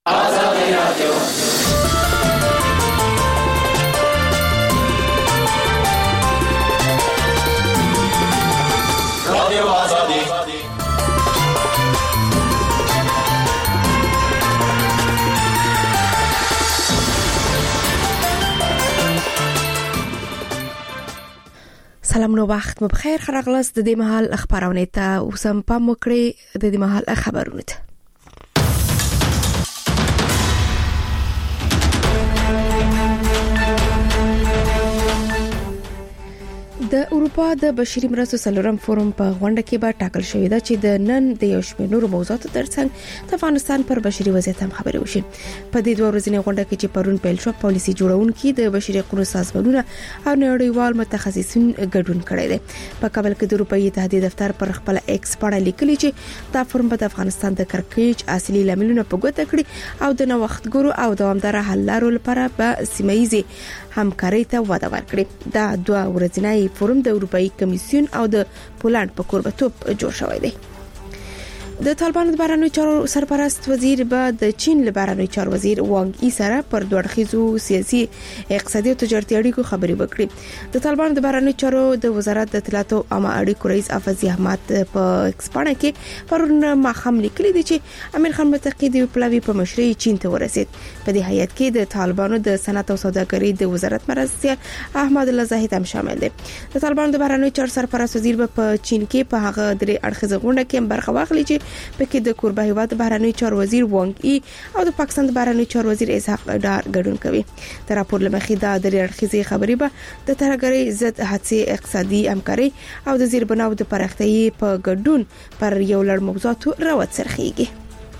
آزادی رادیو رادیو آزادی. سلام نو وخت مو بخیر خراغلاس د دې مهال خبرونه ته اوسم پام وکړئ د دې مهال خبرونه ته د اروپا د بشري مرستو څلورم فورم په غونډه کې به ټاکل شوې ده چې د نن د یو شمېر نورو موضوعاتو ترڅنګ د افغانستان پر بشري وضعیت هم خبرې وشي. په دې دوه ورځنۍ غونډه کې چې پرون پیل شو، پالیسي جوړونکي د بشري حقوقو سازمانونه او نړیوال متخصصین ګډون کړي دي. په کابل کې د اروپאי اتحادیې دفتر پر خپل ایکس باندې لیکلي چې دا فورم به د افغانستان د کړکېچ اصلي لاملونه په ګوته کړي او د نوښتګرو او دوامدار حل لارو لپاره به سیمه‌ییزې همکارۍ ته وده ورکړي. دا دوه ورځنۍ فورم د اروپאי کمیسیون او د پولند په کوربتوب جوړ شوی دی. د طالبانو د بهرنیو چارو سرپرست وزیر به د چین له بهرنیو چارو وزیر وانګ ای سره پر دوه اړخیزو سیاسي، اقتصادي او تجارتي اړیکو خبرې وکړي. د طالبانو د بهرنیو چارو د وزارت د اطلاعات او عامه اړیکو رئیس افضل احمد په ایکسپانه کې پرون ماخام لیکلي دي چې امیر خان متقی د پلاوی په مشرۍ چین ته ورسید. په دې هیئت کې د طالبانو د صنعت او سوداګرۍ د وزارت مرستیال احمد الله زاهد هم شامل دي. د طالبانو د بهرنیو چارو سرپرست وزیر په چین کې په هغه درې اړخیزه غونډه کې برخه واخلي چې پکې د کوربه هیواد بهرنیو چارو وزیر وانګ ای او د پاکستان د بهرنیو چارو وزیر اسحاق ډار ګډون کوي. د راپور لمخې دا د اړخیزې خبرې به د ترهګرۍ ضد هڅې، اقتصادي همکاري او د زیربناو د پراختیايي په ګډون پر یو لړ موضوعاتو راوت سرخیږي.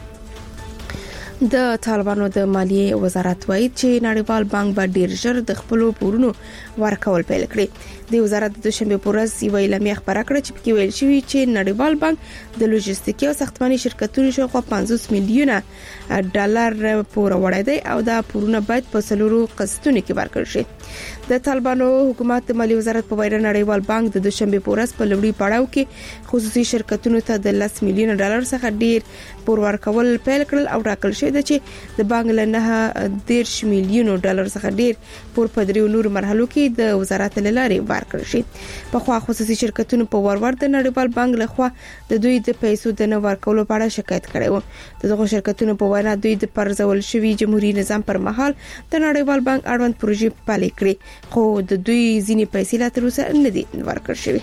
د طالبانو د مالیې وزارت وایي چې نړیوال بانک به ډیر ژر د خپل پورونو ورکول پیل کړي. د وزارت د دوشنبه په ورځ یو اعلامیه خبره کړه چې پکې ویل شوی چې نړیوال بانک د لوجستیکي او ساختماني شرکتونو شاوخوا 50 میلیونه ډالر پور وړي دي او دا پورونه باید په سلورو قسطونو کې ورکړل شي. د طالبانو حکومت د مالیې وزارت په وینا نړیوال بانک د دوشنبه په ورځ په لوړی پړاو کې خصوصي شرکتونو ته د 10 میلیونه ډالر څخه ډیر پور ورکول پیل کړل او راکړل شوی دی چې د بانک له 10 میلیونه ډالر څخه ډیر پور په دریو نور مرحلو کې د وزارت له لارې ورکړل شي. په خوا خصوصي شرکتونو په ورور د نړیوال بانک له خوا د دوی د پیسو د نه ورکولو په اړه شکایت کړی و. دغه شرکتونو په وینا دوی د پرځول شوی جمهوریت نظام پر مهال د نړیوال بانک اړوند پروژې پلي کړې، خو د دوی ځینې پیسې لا تر اوسه نه دي ورکړل شوی.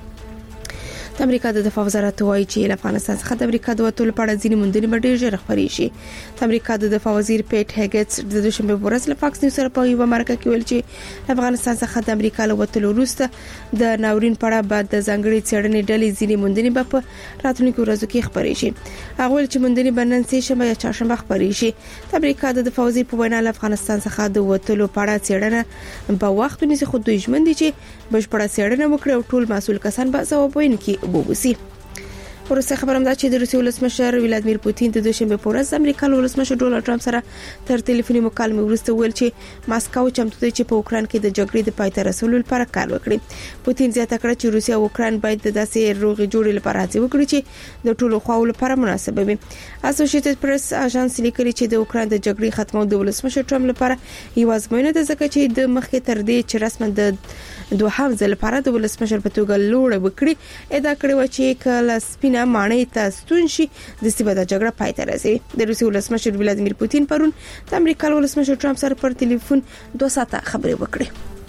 د امریکا د دفاع وزارت وایي چې افغانستان څخه د امریکا د وټول په اړه ځینې موندنې به ډېر ژر خبرې شي. د امریکا د دفاع وزیر پیټ هیګټس د دوشنبه په ورځ له فاکس نیوز سره په یو مرکه کې ویل چې افغانستان څخه د امریکا له وټول وروسته د ناورین په اړه بعد د ځانګړي څېړنې ډلې ځینې موندنې به په راتلونکو ورځو کې خبرې شي. هغه ویل چې موندنې به نن سه شنبه یا چهارشنبه خبرې شي. د امریکا د دفاع وزیر په وینا له افغانستان څخه د وټول په اړه څېړنه په وخت ونیسي، خو دوی ژمن دي چې بشپړه څېړنه وکړي او ټول مسؤل کسان به ځواب وینکي وبوسي. ورسته خبرم ده چې د روسیې ولسمشر ولادیمیر پوتین د دوشنبه په ورځ امریکا له ولسمشر ډونالد ټرمپ سره تر ټلیفوني مکالمې وروسته ویل چې ماسکو چمتو دی چې په اوکران کې د جګړې د پای ته رسولو لپاره کار وکړي. پوتین زیاته کړه چې روسیا او اوکران باید د داسې روغې جوړې لپاره هڅه وکړي چې د ټولو خواو لپاره مناسبه وي. اسوسییټډ پریس اژانس لیکي چې د اوکران د جګړې ختمول د ولسمشر ټرمپ لپاره یو ازموینه ده، ځکه چې د مخکې تر دې چې رسماً د دوهم ځل لپاره د ولسمشر په توګه لوړ وکړي، ادعا کړې و چې کله سپینه ماڼۍ ته ستون شي د سیمه د جګړه پای ته رسي. د روسیې ولسمشر ولادیمیر پوتین پرون د امریکا ولسمشر ټرمپ سره پر ټلیفون 2 ساعته خبرې وکړې.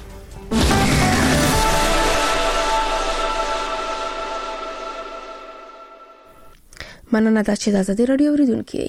مننه دا چې د ازادي رادیو اوریدونکو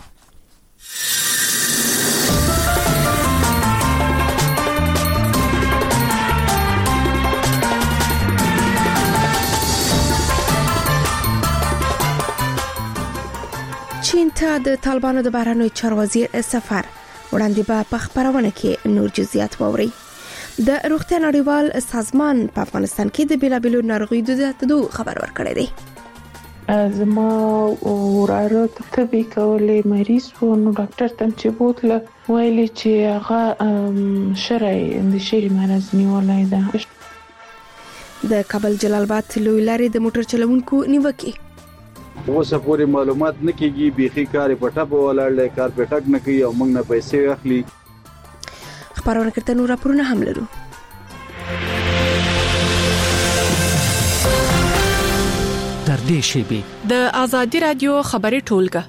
چین ته د طالبانو د بهرنیو چارو وزیر سفر وړاندې به په خبرونه کې نور جزئیات ووري. د روغتیا نړیوال سازمان په افغانستان کې د بیلابیلو ناروغیو د زیاتېدو خبر ورکړی دی. زما وراره طبي کولې مریض و، نو ډاکټر ته چې بوتله ویلي چې هغه شرعي د شری مرز نیولای ده. د کابل جلال آباد لوی لارې د موټر چلوونکو نیوکه اوسه پورې معلومات نه کیږي بيخي کار په ټاپه ولاړ کار په ټاک نه کوي او موږ نه پیسې اخلي. خبرونه کړه نور راپورونه هم لرو. در دې شیبه د آزادی رادیو خبري ټولګه.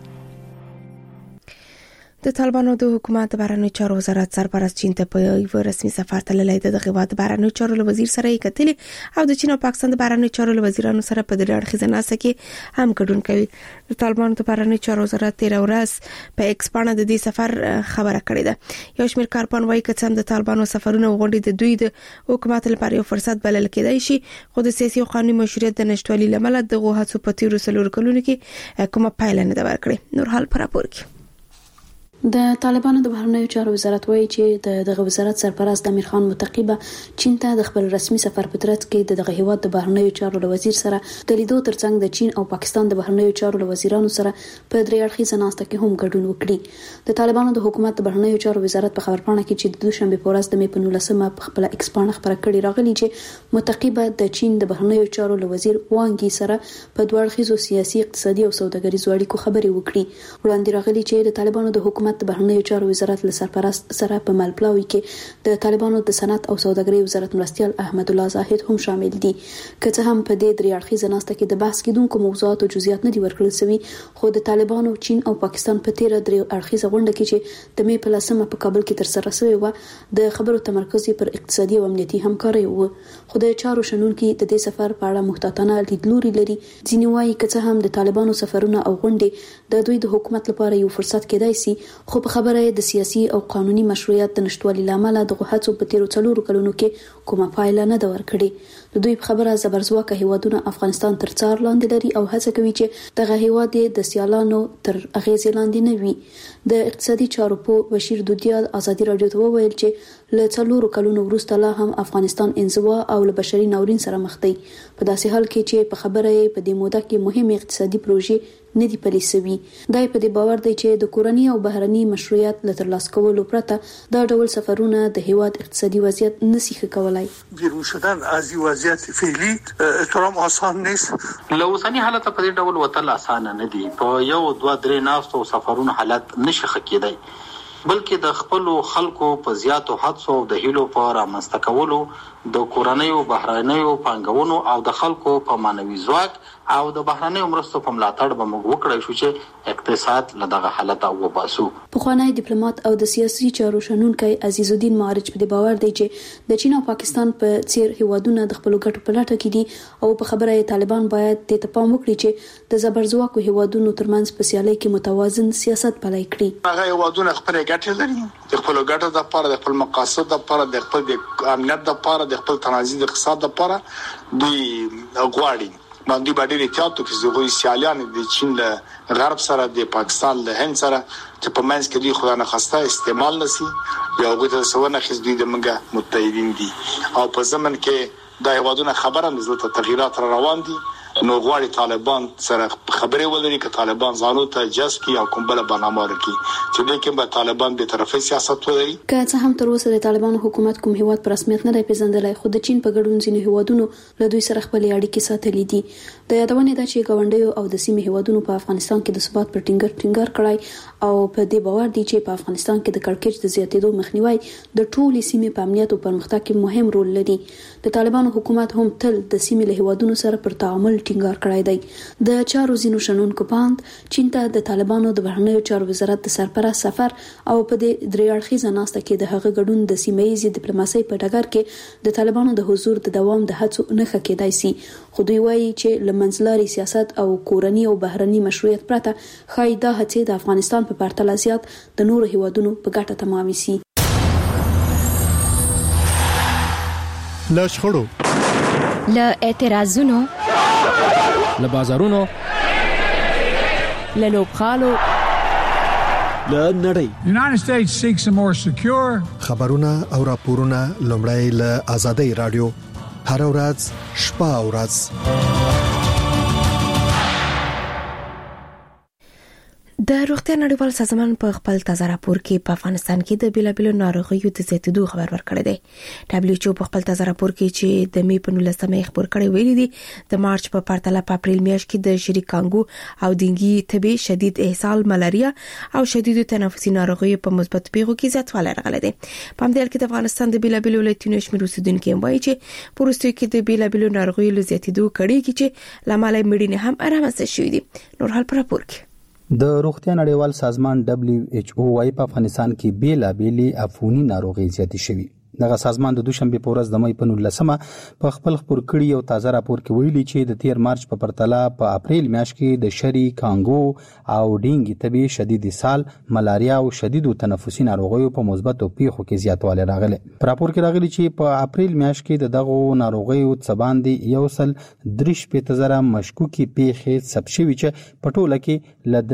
د طالبانو د حکومت بهرنیو چارو وزارت سرپرست چین ته په یو رسمي سفر تللی د هیواد بهرنیو چارو وزیر سره کتلي او د چین او پاکستان د بهرنیو چارو وزیرانو سره په دې اړه خزانه کې هم ګډون کوي. د طالبانو د بهرنیو چارو وزارت 13 ورځ په ایکس باندې د دې سفر خبره کړې ده. یو شمېر کارپان وایي چې د طالبانو سفرونه غونډې د دوی د حکومت لپاره یو فرصت بلل کېدای شي، خو د سیاسي او قانوني مشروعیت د نشټوالي لامل د غوښتو په تیرو سلور کلونو کې کومه پایله نه ده ورکړې. نور حال پر راپور کې د طالبانو د بهرنیو چارو وزارت وایي چې دغه وزارت سرپرست امیر خان متقیبه چین ته د خپل رسمي سفر په ترڅ کې دغه هیواد د بهرنیو چارو وزیر سره د لیدو ترڅنګ د چین او پاکستان د بهرنیو چارو وزیرانو سره په درې اړخیزه ناسته کې هم ګډون وکړي. د طالبانو د حکومت د بهرنیو چارو وزارت په خبرپاڼه کې چې د دوشنبه په ورځ د می په 19مه په خپل ایکس باندې خبره کړې راغلي چې متقیبه د چین د بهرنیو چارو وزیر وانګي سره په دوه اړخیزو سیاسي، اقتصادي او سوداګریزو اړیکو خبرې وکړي. وړاندې راغلي چې د طالبانو د حکومت د بهرنیو چارو وزارت له سرپرست سره په ملپلاوي کې د طالبانو د صنعت او سوداګرۍ وزارت مرستيال احمد الله زاهد هم شامل دي. که څه هم په دې درې اړخیزه ناسته کې د بحث کېدونکو موضوعات او جزئیات نه دي ورکړل شوي، خو د طالبانو، چین او پاکستان په تیر درې اړخیزه غونډه کې چې د می په لسمه په کابل کې تر سره شوې و د خبرو تمرکز پر اقتصادي او امنیتي همکاري و. خو د چارو شنونکو د دې سفر په اړه محتاطانه لیدلوري لري. ځینې وایي که څه هم د طالبانو سفرونه او غونډې د دوی د حکومت لپاره یو فرصت کېدای شي، خو په خبره د سیاسي او قانوني مشروعیت د نشټوالي لامل د غوښتو په تیرو څلورو کلونو کې کومه پایله نه ده ورکړې. د دوی په خبره زبرځواکه هیوادونه افغانستان تر څار لاندې لري او هڅه کوي چې دغه هیواد د سیالانو تر اغیز لاندې نه وي. د اقتصادي چارو په بشیر دودیال آزادی رادیو ته وویل چې له څلورو کلونو وروسته لا هم افغانستان انزوا او له بشري ناورین سره مخ دی، په داسې حال کې چې په خبره په دې موده کې مهمه اقتصادي پروژې نه دی پلي شوي. دای په دې باور دی چې د کورنۍ او بهرني مشروعیت له ترلاسه کولو پرته دا ډول سفرونه د هیواد اقتصادي وضعیت نشي ښه کولای. بیرون شدن از این وضعیت فعلی احترام آسان نیست. لوسانی حالت په دې ډول وتل آسان نه دي. په یو دوه درې ناستو سفرونو حالت نشي ښه کېدای، بلکې د خپل خلکو په زیاتو حدسو د هیلو په رامنځته کولو، د کورنیو بهرنیو پانګونو او د خلکو په مانوي ځواک او د بهرنیو مرستو په ملاتړ به موږ وکړای شو چې اقتصاد له دغه حالت وباسو. پخوانی ډیپلوماټ او د سیاسي چارو شنونکی عزیز الدین معرج په دې باور دی چې د چین او پاکستان په څیر هیوادونه د خپل ګټو په لټه کې دي او په خبره طالبان باید د تپام وکړي چې د زبرځواکو هیوادونو ترمنځ په سیالۍ کې متوازن سیاست پلي کړي. هغه هیوادونه خپل ګټې لري، د خپل ګټو لپاره، د خپل مقاصد لپاره، د خپل امنیت لپاره، د خپل تنظیم اقتصاد لپاره دوی غواړي. باندې باندې احتیاط وکړي چې غوي سیالان د چین له غرب سره، د پاکستان له هند سره چې په منځ کې دوی خدای نه خواسته استعمال نشي یا غوي ته سونه خز دوی د منګه متحدین دي او په زمن کې د هیوادونو خبره نزلت تغیرات روان دي. نو غواړي طالبان سره خبرې ولري چې طالبان ځانو ته جذب کی او کوم بل برنامه ورکړي چې دوی کې به طالبان به طرفي سیاست ولري. که څه هم تر اوسه د طالبانو حکومت کوم هیواد پر رسمیت نه پیژندلای، خو د چین په ګډون ځینې هیوادونو له دوی سره خپل اړیکې ساتلې دي. د یادونه ده چې ګاونډیو او د سیمې هیوادونو په افغانستان کې د ثبات پر ټینګار کړای او په دې باور دي چې په افغانستان کې د کړکېچ د زیاتېدو مخنیوي د ټولې سیمې په امنیت او پرمختګ کې مهم رول لري. د طالبانو حکومت هم تل د سیمې له هیوادونو سره پر تعامل ټینګار کړای دی. د چارو زینو شنونکو پاند چین ته د طالبانو د بهرنیو چارو وزارت د سرپرست سفر او په دې درې اړخیزه ناسته کې د هغه ګډون د سیمه‌ییزې ډیپلوماسۍ په ډګر کې د طالبانو د حضور د دوام د هڅو نه ښه کېدای شي. خو دوی وایي چې له منځلاري سیاست او کورني او بهرني مشروعیت پرته ښایي دا هڅې د افغانستان په پرتله زیات د نورو هیوادونو په ګټه تمام شي. له شخړو، له اعتراضونو، له بازارونو، له لوبخالو، له نړۍ. United States seeks a more secure. خبرونه او راپورونه لومړی له آزادۍ رادیو هر ورځ شپه او ورځ. د روغتیا نړیوال سازمان په خپل تازه راپور کې په افغانستان کې د بیلابیلو ناروغیو د زیاتېدو خبر ورکړی دی. WHO په خپل تازه راپور کې چې د مې په 19مې خبر کړی ویلي دي د مارچ په پرتله په اپریل میاشت کې د شری کانګو او ډینګي تبي شدید اسهال ملاریا او شدید تنفسي ناروغیو په مثبت پیغو کې زیاتوالی راغلی دی. په همدې حال کې د افغانستان د بیلابیلو ولایتونو شمېر اوسیدونکو وایي چې په وروستیو کې د بیلابیلو ناروغیو له زیاتېدو کړي کې چې لامل مړینې هم رامنځته شوي دي. نور حال پر راپور کې د روغتیا نړیوال سازمان WHO وايي په افغانستان کې بیلابېلې عفونی ناروغي زیاتې شوي. دغه سازمان د دوشنبه په ورځ د مې په 19مه په خپل خبر کړي یو تازه راپور کې ویلي چې د 13 مارچ په پرتله په اپریل میاشت کې د شری کانګو او ډینګي تبي شدید اسهال ملاریا او شدید تنفسي ناروغیو په مثبت پیښو کې زیاتوالی راغلی. په راپور کې راغلي چې په اپریل میاشت کې دغه ناروغیو څباندې یو سل 3.000 مشکوکي پیښې ثبت شوي چې په ټوله کې ل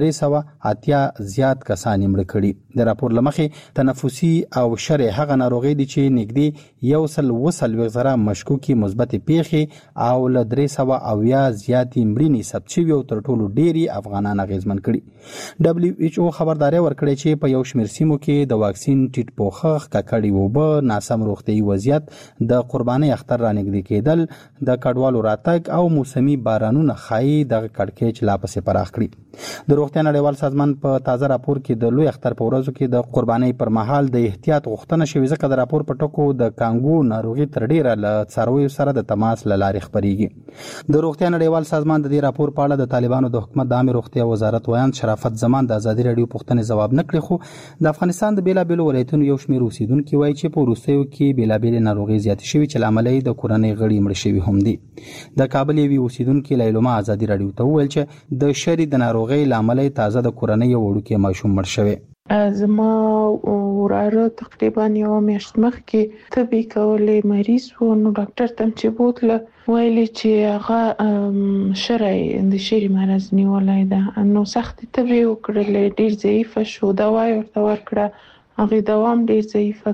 380 زیات کسان مړ کړي. د راپور لمخې تنفسي او شری هغه ناروغي دي چې نږدې یو سل 200 مشکوکي مثبت پیښې او ل 300 زیاتې مړینې ثبت شوي او تر ټولو ډېری افغانان اغیزمن کړي. WHO خبرداري ورکړې چې په یو شمېر سیمو کې د واکسین ټیټ پوښښ ککړې اوبه ناسم روغتیايي وضعیت د قرباني اختر رانږدې کېدل د کډوالو راتګ او موسمي بارانونه خایي د کړکېچ لا پسې پراخ کړي. د روغتیا نړیوال سازمان په تازه راپور کې د لوی اختر په ورځو کې د قرباني پر مهال د احتیاط غوښتنه شوې ځکه د راپور ټکو د کانګو ناروغي تر ډیره له څارویو سره د تماس لارې خبريږي. د روغتیا نړیوال سازمان د دې راپور په اړه د طالبانو د حکومت د عامه روغتیا وزارت ویان شرافت زمان د ازادي رادیو پوښتنې ځواب نه کړی، خو د افغانستان د بیلابیلو ولایتونو یو شمېر اوسیدونکو وایي چې په وروستیو کې بیلابیل ناروغي زیات شوي چې لامل یې د کورنۍ غړي مړ شوي هم دي. د کابل یوې اوسیدونکو لیلوما ازادي رادیو ته وویل چې د شری د ناروغي لامل تازه د کورنۍ وړوکی ماشوم مړ شوی. زما وراره تقریبا یو میاشت مخکې تبي کولې مریض و، نو ډاکټر ته چې بوتله ویلي چې هغه شری د شری مرز نیولای ده، نو سخت تبي وکړلې، ډیر ضعیف شو، دوا ورته ورکړه، هغه دوام ډیر ضعیف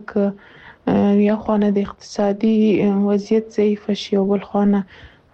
ک یا خانه د اقتصادي وضعیت ضعیف شي او بل خانه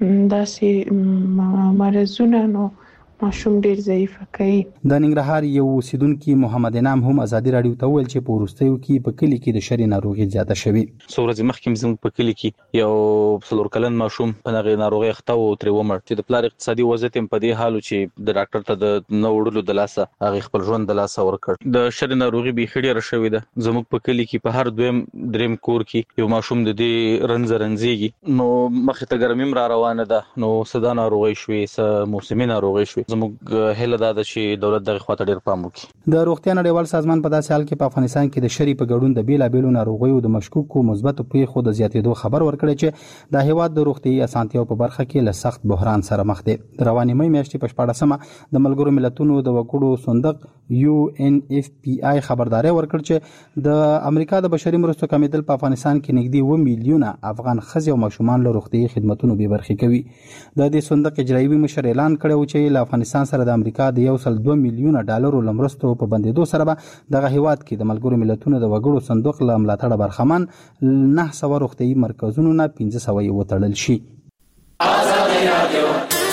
داسې مرزونه نو ماشوم ډیر ضعیف کوي. د ننګرهار یو اوسیدونکو محمد انعام هم ازادي رادیو ته ویل چې په وروستیو کې په کلی کې د شری ناروغي زیاته شوې. څورځ مخکې زموږ په کلی کې یو څلور کلن ماشوم په نغې ناروغي اخته او تر ومر چې د پلار اقتصادي وضعیت په دې حالو چې د ډاکټر ته د نو وړلو د لاسه هغه خپل ژوند د لاسه ورکړ. د شری ناروغي به خډيره شوې ده. زموږ په کلی کې په هر دویم دریم کور کې یو ماشوم د دې رنځيږي، نو مخې ته ګرمي را روانه ده، نو صدا ناروغي شوې، س موسمي ناروغي شوې. زموږ هله دا ده چې دولت دغه خواته ډیر پام وکړي. د روغتیا نړیوال سازمان په داسې حال کې په افغانستان کې د شری په ګډون د بیلابیلو ناروغیو د مشکوکو مثبت پیښو د زیاتېدو خبر ورکړی چې د هیواد د روغتیايي اسانتیاو په برخه کې له سخت بحران سره مخ دي. رواني مې میاشتې په 14مه د ملګرو ملتونو د وګړو صندوق UNFPI خبرداري ورکړ چې د امریکا د بشري مرستو کمیدل په افغانستان کې نږدې 1 میلیونه افغان ښځې او ماشومان له روغتیايي خدماتو به برخه کوي. د دې صندوق اجرایي مشر اعلان کړی چې له افغانستان سره د امریکا د 1.2 میلیونه ډالرو لمرستو په بندیدو سره به دغه هیواد کې د ملګرو ملتونو د وګړو صندوق له ملاتړ برخمن 900 روغتیايي مرکزونو نه 1500 وتړل شي. ازادي رادیو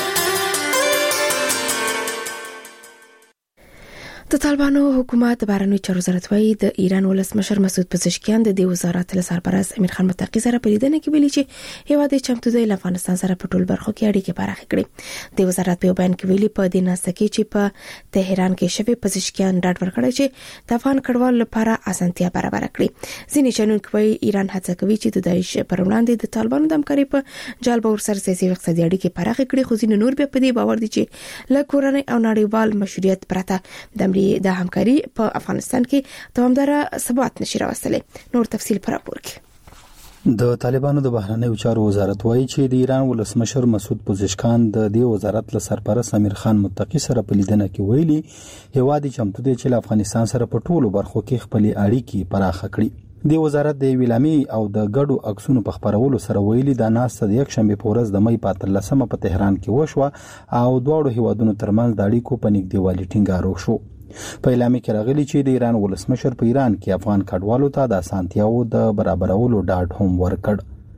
د طالبانو حکومت بهرنیو چارو وزارت وايي د ایران ولسمشر مسعود پزشکیان د دې وزارت له سرپرست امیر خان متقی سره په لیدنه کې ویلي چې هیواد چمتو دی له افغانستان سره په ټول برخو کې اړیکې پراخې کړي. د وزارت په بیان کې ویلي په دې ناسته کې چې په تهران کې شوی پزشکیان ډاډ ورکړی چې د افغان کډوالو لپاره اسانتیا برابر کړي. ځینې شنونکو وايي ایران هڅه کوي چې د داعش پر وړاندې د طالبانو د همکارۍ په جال به ورسره سیاسي او اقتصادي اړیکې پراخې کړي، خو ځینې نور بیا په دې باور دي چې له کورنۍ او نړیوال مشروعیت پرته د همکاري په افغانستان کې دوامدار ثبات نشي راوستلی. نور تفصیل پر راپور کې. د طالبانو د بهرنیو چارو وزارت وایي چې د ایران ولسمشر مسعود پزشکیان د دې وزارت له سرپرست امیر خان متقی سره په لیدنه کې ویلي هیواد چمتو دی چې له افغانستان سره په ټولو برخو کې خپل اړیکې پراخه کړي. د وزارت د ویلامي او د ګډو عکسونو په خبرولو سره ویلي د ناسته د یک شنبه په ورځ د مې 13 په تهران کې وشوه او دواړو هیوادونو ترمنځ د اړیکو په نږدېوالي ټینګار وشو. په اعلامیه کې راغلي چې د ایران ولسمشر په ایران کې افغان کډوالو ته د اسانتیاو د برابرولو ډاډ هم ورکړ.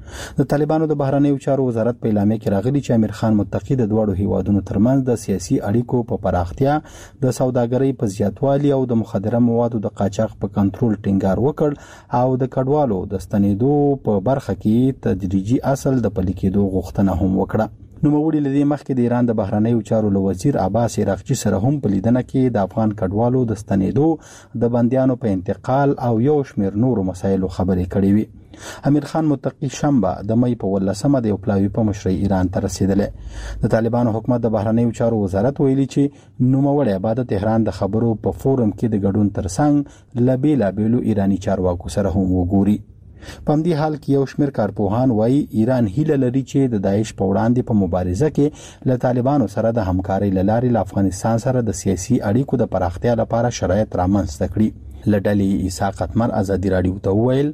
د طالبانو د بهرنیو چارو وزارت په اعلامیه کې راغلي چې امیر خان متقی د دوړو هیوادونو ترمنځ د سیاسي اړیکو په پراختیا، د سوداګرۍ په زیاتوالي او د مخدره موادو د قاچاق په کنټرول ټینګار وکړ او د کډوالو د ستنېدو په برخه کې تدریجي اصل د پلي کېدو غوښتنه هم وکړه. نوموړي لدی مخکې د ایران د بهرنیو چارو وزیر عباس عراقچي سره هم په لیدنه کې د افغان کډوالو د ستنېدو، د بنديانو په انتقال او یو شمېر نورو مسایلو خبرې کړې وي. امیر خان متقی شنبه د مې په 18مه د یو پلاوی په مشرۍ ایران ته رسیدلې. د طالبانو حکومت د بهرنیو چارو وزارت ویلي چې نوموړی به د تهران د خبرو په فورم کې د ګډون ترڅنګ لبیلا بیلو ایرانی چارواکو سره هم وګوري. په همدې حال کې یو شمېر کارپوهان وایي ایران هیله لري چې د داعش په وړاندې په مبارزه کې له طالبانو سره د همکارۍ لارې له افغانستان سره د سیاسي اړیکو د پراختیا لپاره شرایط رامنځته کړي. لډلې عیسی قتمر ازادي رادیو ته وویل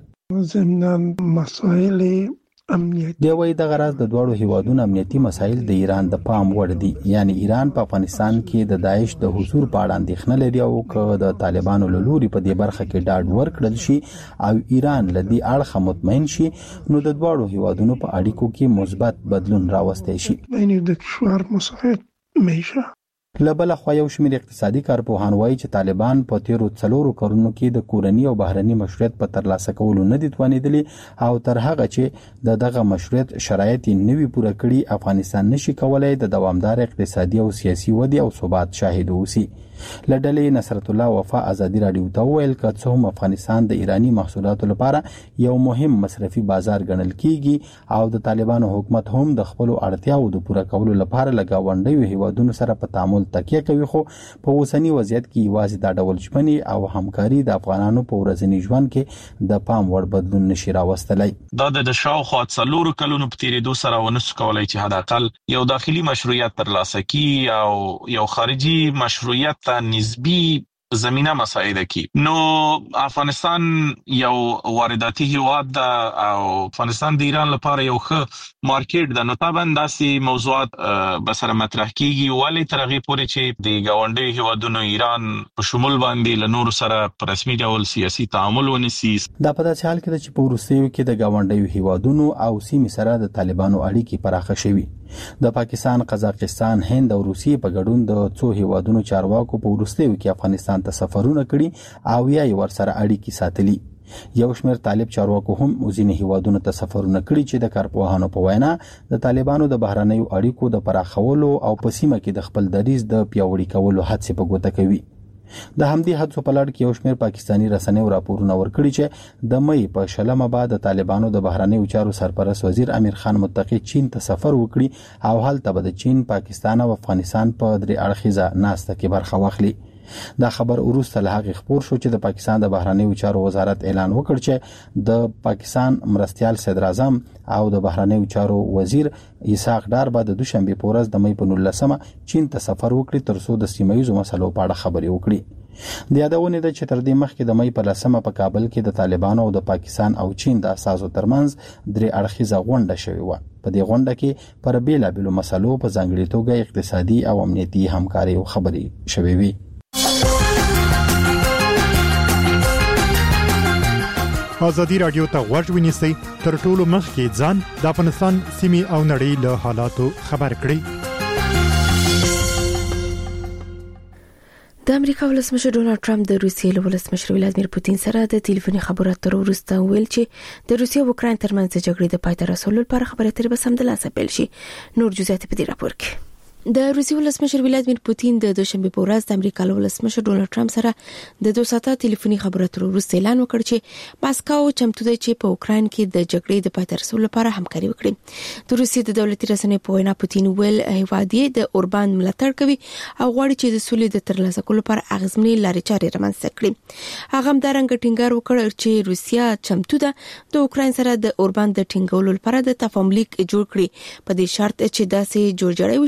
ضمن مسائل امنیت دی وایي د غرض د دوړو هیوادونو امنیتي مسایل د ایران د پام وړ دي، یعنی ایران په افغانستان کې د داعش د حضور په اړه اندېښنه لري او که د طالبانو له لوري په دې برخه کې ډاډ ورکړل شي او ایران له دې اړخه مطمئن شي نو د دوړو هیوادونو په اړیکو کې مثبت بدلون راوستي شي. بین د کشور مساعد میشه لبل خو یو شمېر اقتصادي کارپوهان وایي چې طالبان په تیرو 4 کلونو کې د کورنۍ او بهرني مشروعیت په ترلاسه کولو نه دي توانیدلي او تر هغه چې دغه مشروعیت شرایط نوي پوره کړي افغانستان نشي کولای د دوامدار اقتصادي او سیاسي ودې او ثبات شاهد اوسي. لډلې نصرت الله وفا ازادي رادیو ته ویل چې هم افغانستان د ایرانی محصولاتو لپاره یو مهم مصرفي بازار ګڼل کیږي او د طالبانو حکومت هم د خپل اړتیاو د پوره کولو لپاره لګاونډي هیوادونو سره په تعامل تکیه کوي، خو په اوسنی وضعیت کې یوازې د ډول شپنی او همکاري د افغانانو په ورځني ژوند کې د پام وړ بدلون نشي راوستلای. دا د شاوخوا 4 کلونو په تیریدو سره ونس کولای چې حد اقل یو داخلي مشروعیت ترلاسه کی او یو خارجي مشروعیت نسبی زمینه مساعده کی. نو افغانستان یو وارداتي هیواد ده او افغانستان د ایران لپاره یو ښه مارکیټ ده، نو طبعا داسې موضوعات بسره مطرح کیږي ولې ترغه پورې چې د گاونډي هیوادونو ایران په شمول باندې له نور سره په رسمي ډول سیاسي تعامل ونیسي. دا په داسې حال کې چې په وروستیو کې د گاونډي هیوادونو او سیمې سره د طالبانو اړیکې پراخه شوي. د پاکستان، قزاقستان، هند او روسیې په ګډون د څو هیوادونو چارواکو په وروستیو کې افغانستان ته سفرونه کړي او یا ورسره اړیکې ساتلي. یو شمېر طالب چارواکو هم ځینې هیوادونو ته سفرونه کړي چې د کارپوهانو په وینا د طالبانو د بهرنیو اړیکو د پراخولو او په سیمه کې د خپل دریځ د پیاوړي کولو هڅې په ګوته کوي. د همدې حادثو په لړ کې یو شمېر پاکستاني رسنیو راپورونه ورکړي چې د مې په شلمه بعد د طالبانو د بهرنیو چارو سرپرست وزیر امیر خان متقی چین ته سفر وکړي او هلته به د چین، پاکستان او افغانستان په درې اړخیزه ناسته کې برخه واخلي. دا خبر وروسته له هغه خبر شو چې د پاکستان د بهرنیو چارو وزارت اعلان وکړ چې د پاکستان مرستيال صدر اعظم او د بهرنیو چارو وزیر اسحاق ډار به د دوشنبه په ورځ د مې په 19مه چین ته سفر وکړي ترڅو د سیمایي مسلو په اړه خبرې وکړي. د یادونه ده چې تر دې مخکې د مې په 19مه په کابل کې د طالبانو او د پاکستان او چین د اساسو ترمنځ درې اړخیزه غونډه شوې و. په دې غونډه کې پر بیلابېلو مسلو په ځانګړي توګه اقتصادي او امنیتي همکاري او خبرې شوې وي. ازادي رادیو ته غوږ ونیسئ، تر ټولو مخکې ځان د افغانستان سیمې او نړۍ له حالاتو خبر کړئ. د امریکا ولسمشر ډونالد ټرمپ د روسیې ولسمشر ولادیمیر پوتین سره د ټلیفوني خبرو اترو وروسته ویل چې د روسیې او اوکراین ترمنځ د جګړې د پای ته رسولو لپاره خبرې اترې به سمدلاسه پیل شي. نور جزئیات په دې راپور کې. د روسیې ولسمشر ولادیمیر پوتین د دوشنبه په ورځ د امریکا ولسمشر ډونالد ټرمپ سره د 2 ساعته ټلیفوني خبرو اترو وروسته اعلان وکړ چې ماسکو چمتو دی چې په اوکراین کې د جګړې د پای ته رسولو لپاره همکاري وکړي. د روسیې د دولتي رسنیو په وینا پوتین ویل هیواد یې د اوربان ملاتړ کوي او غواړي چې د سولې د ترلاسه کولو لپاره اغیزمنې لارې چارې رامنځته کړي. هغه همدارنګه ټینګار وکړ چې روسیا چمتو ده د اوکراین سره د اوربان د ټینګولو لپاره د تفاهم لیک جوړ کړي په دې شرط چې داسې جوړجاړی وشي چې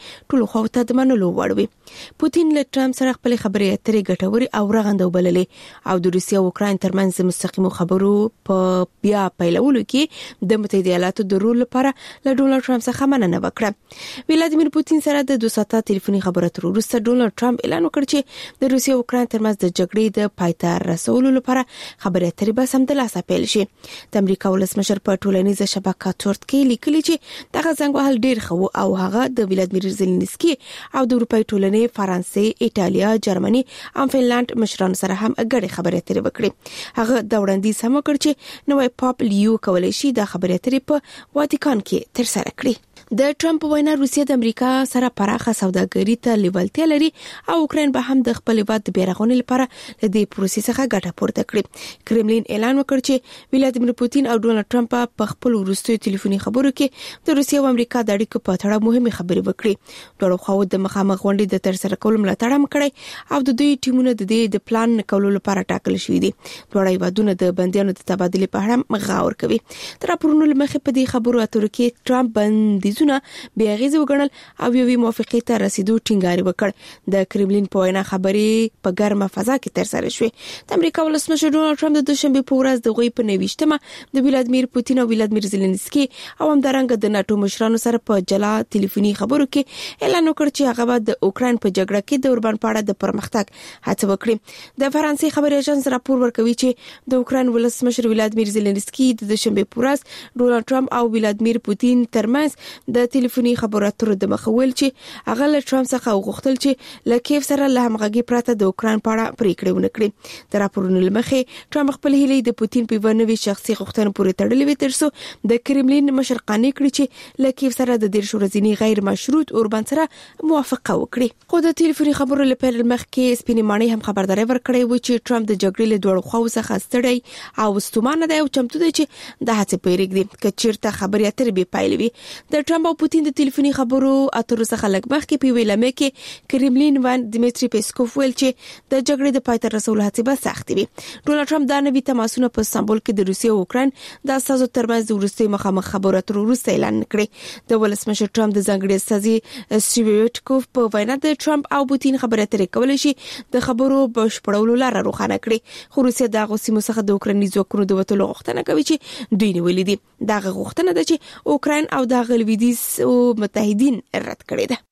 ټول خو ته د منلو وړ وي. پوتین له ټرمپ سره خپل خبرې اترې ګټوري او رغنده وبللې او د روسیې او اوکراین ترمنځ مستقیمو خبرو په بیا پیلولو کې د متحده ایالاتو د رول لپاره له ډونالد ټرمپ څخه مننه وکړه. ولادیمیر پوتین سره د 2 ساعته ټلیفوني خبرو اترو وروسته ډونالد ټرمپ اعلان وکړ چې د روسیې او اوکراین ترمنځ د جګړې د پایته رسولو لپاره خبرې اترې به سمدلاسه پیل شي. د امریکا ولسمشر په ټولنیزه شبکه تورت کې لیکلي چې دغه څنګه وهل ډیر خو او هغه د ولادیمیر زيلنسکي او د اروپای ټولنې فرانسې، ایتالیا، جرمني او فنلند مشرانو سره هم ګډه خبرې اترې وکړي. هغه د وړاندیز هم وکړ چې نوې پاپ لیو کولای شي د خبرې اترې په واتیکان کې ترسره کړي. د ټرمپ وینا روسیه د امریکا سره پراخه سوداګري ته لیوالتیا لري او اوکراین به هم د خپل هیواد د بیرغونې لپاره د دې پروسې څخه ګټه پورته کړي. کرملین اعلان وکړ چې ولادیمیر پوتین او ډونالد ټرمپ په خپل وروستیو ټلیفوني خبرو کې د روسیه او امریکا د اړیکو په اړه مهمه خبرې وکړي. دوه خو د مخامخ غونډې د ترسره کولو ملاتړ هم کړی او د دوی ټیمونه د دې د پلان کولو لپاره ټاکل شوی دي. دوه هیوادونه د بندیانو د تبادله په اړه غور کوي. تر پرونو لمخې په دې خبرو اترو کې ټرمپ بندیزونه بیا غیزه وګڼل او یوې موافقې ته رسیدو ټینګار وکړ. د کرملین په وینا خبرې په ګرمه فضا کې ترسره شوې. د امریکا ولسمشر ډونالد ټرمپ د دوشنبه په ورځ د غوي په 29مه د ولادیمیر پوتین او ولادیمیر زيلنسکي او همدارنګه د ناتو مشرانو سره په جلا ټلیفوني خبرو کې اعلان وکړ چې هغه به د اوکراین په جګړه کې د اوربان پاړه د پرمختګ هڅه وکړي. د فرانسې خبري اژانس راپور ورکوي چې د اوکراین ولسمشر ولادیمیر زيلنسکي د دوشنبه په ورځ ډونالد ټرمپ او ولادیمیر پوتین ترمنځ د ټلیفوني خبرو اترو د مخول چې هغه له ټرمپ څخه غوښتل چې له کیف سره له همغږي پراته د اوکراین په اړه پریکړه ونکړي. د راپورونو لمخې ټرمپ خپل هیلې د پوتین په ونوي شخصي غوښتنو پورې تړلې وي ترڅو د کرملین مشر قانع کړي چې له کیف سره د 10 ورځې غیر مشروط اوربان سره موافقه وکړي. خو د ټلیفوني خبرو لپاره مخکې سپینې مانی هم خبرداري ورکړې و چې ټرمپ د جګړې له دوه خواو څخه ستړی او ستومانه دی او چمتو دی چې د هڅې پیریږي کچیرته خبرې اترې به پایلوي. د ټرمپ او پوتین د ټلیفوني خبرو اترو څخه لږ مخکې په ویلمه کې کرملین وان دمیټری پیسکوف ویل چې د جګړې د پای ته رسولو هڅې به سخت وي. ډونالد ټرمپ دا نوي تماسونه په استانبول کې د روسیې او اوکراین د اساسو ترمنځ د وروستي مخامخ خبرو اترو وروسته اعلان کړی. د ولسمشر ټرمپ د ځانګړي استازي سټیویټکوف په وینا د ټرمپ او پوتین خبرې اترې کولای شي د خبرو بشپړولو لاره روښانه کړي. خو روسیه د غوسیمو څخه د اوکرایني ځواکونو د وټولو غوښتنه کوي چې دوی نیولې دي. دا غوښتنه ده چې اوکراین او د غلویدیز متحدین رد کړي ده.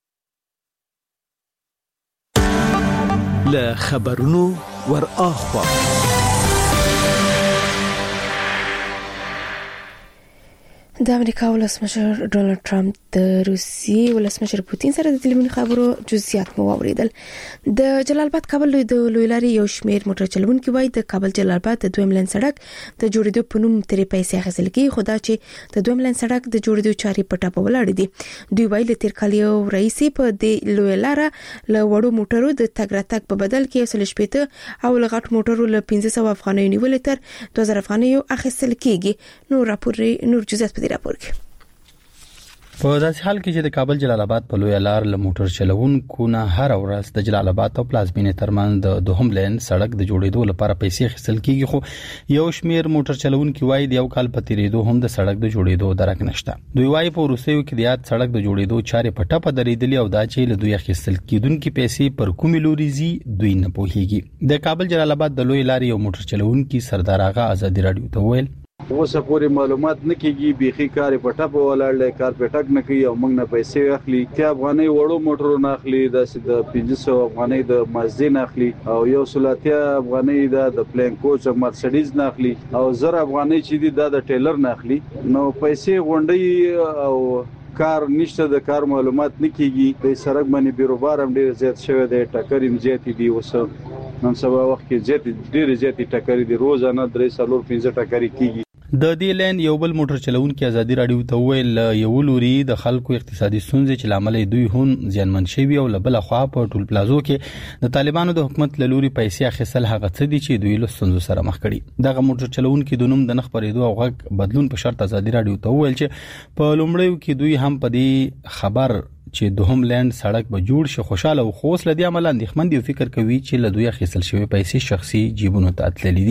له خبرونو ور اخوا د امریکا ولسمشر ډونالد ټرمپ د روسیې ولسمشر پوتین سره د ټلیفوني خبرو جزئیات مو اوریدل. د جلال آباد کابل د لوی لارې یو شمیر موټر چلونکي وایي د کابل جلال آباد د دویم لین سړک د جوړېدو په نوم ترې پیسې اخیستل کیږي، خو دا چې د دویم لین سړک د جوړېدو چارې په ټاپه ولاړ دي. دوی وایي د تیر کال یو رئیس په د لوی لاره له وړو موټرو د تګ راتګ په بدل کې 180 او لغټ موټرو له 1500 افغانۍ نیول تر 2000 افغانۍ اخیستل کیږي. نور جزئیات راپور کې په داسې حال کې چې د کابل جلال آباد په لوی لار له موټر چلوونکو نه هر ورځ د جلال آباد او پلازمینې ترمنځ د دوهم لین سړک د جوړېدو لپاره پیسې اخیستل کیږي، خو یو شمیر موټر چلوونکي وایي د یو کال په تیریدو هم د سړک د جوړېدو درک نشته. دوی وایي په روسیو کې د یاد سړک د جوړېدو چارې په ټاپه درېدلې او دا چې له دوی اخیستل کیدونکو پیسې پر کومې لوري ځي دوی نه پوهیږي. د کابل جلال آباد د لوی لارې یو موټر چلوونکي سردار آغا آزادي رادیو ته ویل اوسه پورې معلومات نه کیږي، بيخي کار په ټاپه ولاړل، کار په ټک نه کوي او موږ نه پیسې اخلي. ته افغاني وړو موټرو نه اخلي، د 1500 افغاني د مازدین اخلي او یو سلاتیا افغاني د پلین کوچ او مرسيډیز نه اخلي او 1000 افغاني چې دي د ټیلر نه اخلي. نو پیسې غونډي او کار نشته، د کار معلومات نه کیږي. د سړک باندې بیروبار هم ډیر زیات شوی دی، ټکر هم زیات دي. اوس نن سبا وخت کې ډیر زیات ټکر دي، روزانه 3-4-5 ټکر کیږي. د دې لین یو بل موټر چلوونکي آزادي رادیو ته ویل یو لوري د خلکو اقتصادي ستونزې چې لامل دوی هم ځانمن شوي او لبل خوا په ټول پلازو کې د طالبانو د حکومت له لوري پیسې اخیستل هغه څه دي چې دوی له ستونزو سره مخ کړي. دغه موټر چلوونکي د نوم د نخ پرېدو او غږ بدلون په شرط آزادي رادیو ته ویل چې په لومړیو کې دوی هم په دې خبر چې دوهم لین سړک به جوړ شي خوشاله او خوش لدی عمل اندېښمن دي او فکر کوي چې له دوی اخیستل شوی پیسې شخصي جیبونو ته تللې دي.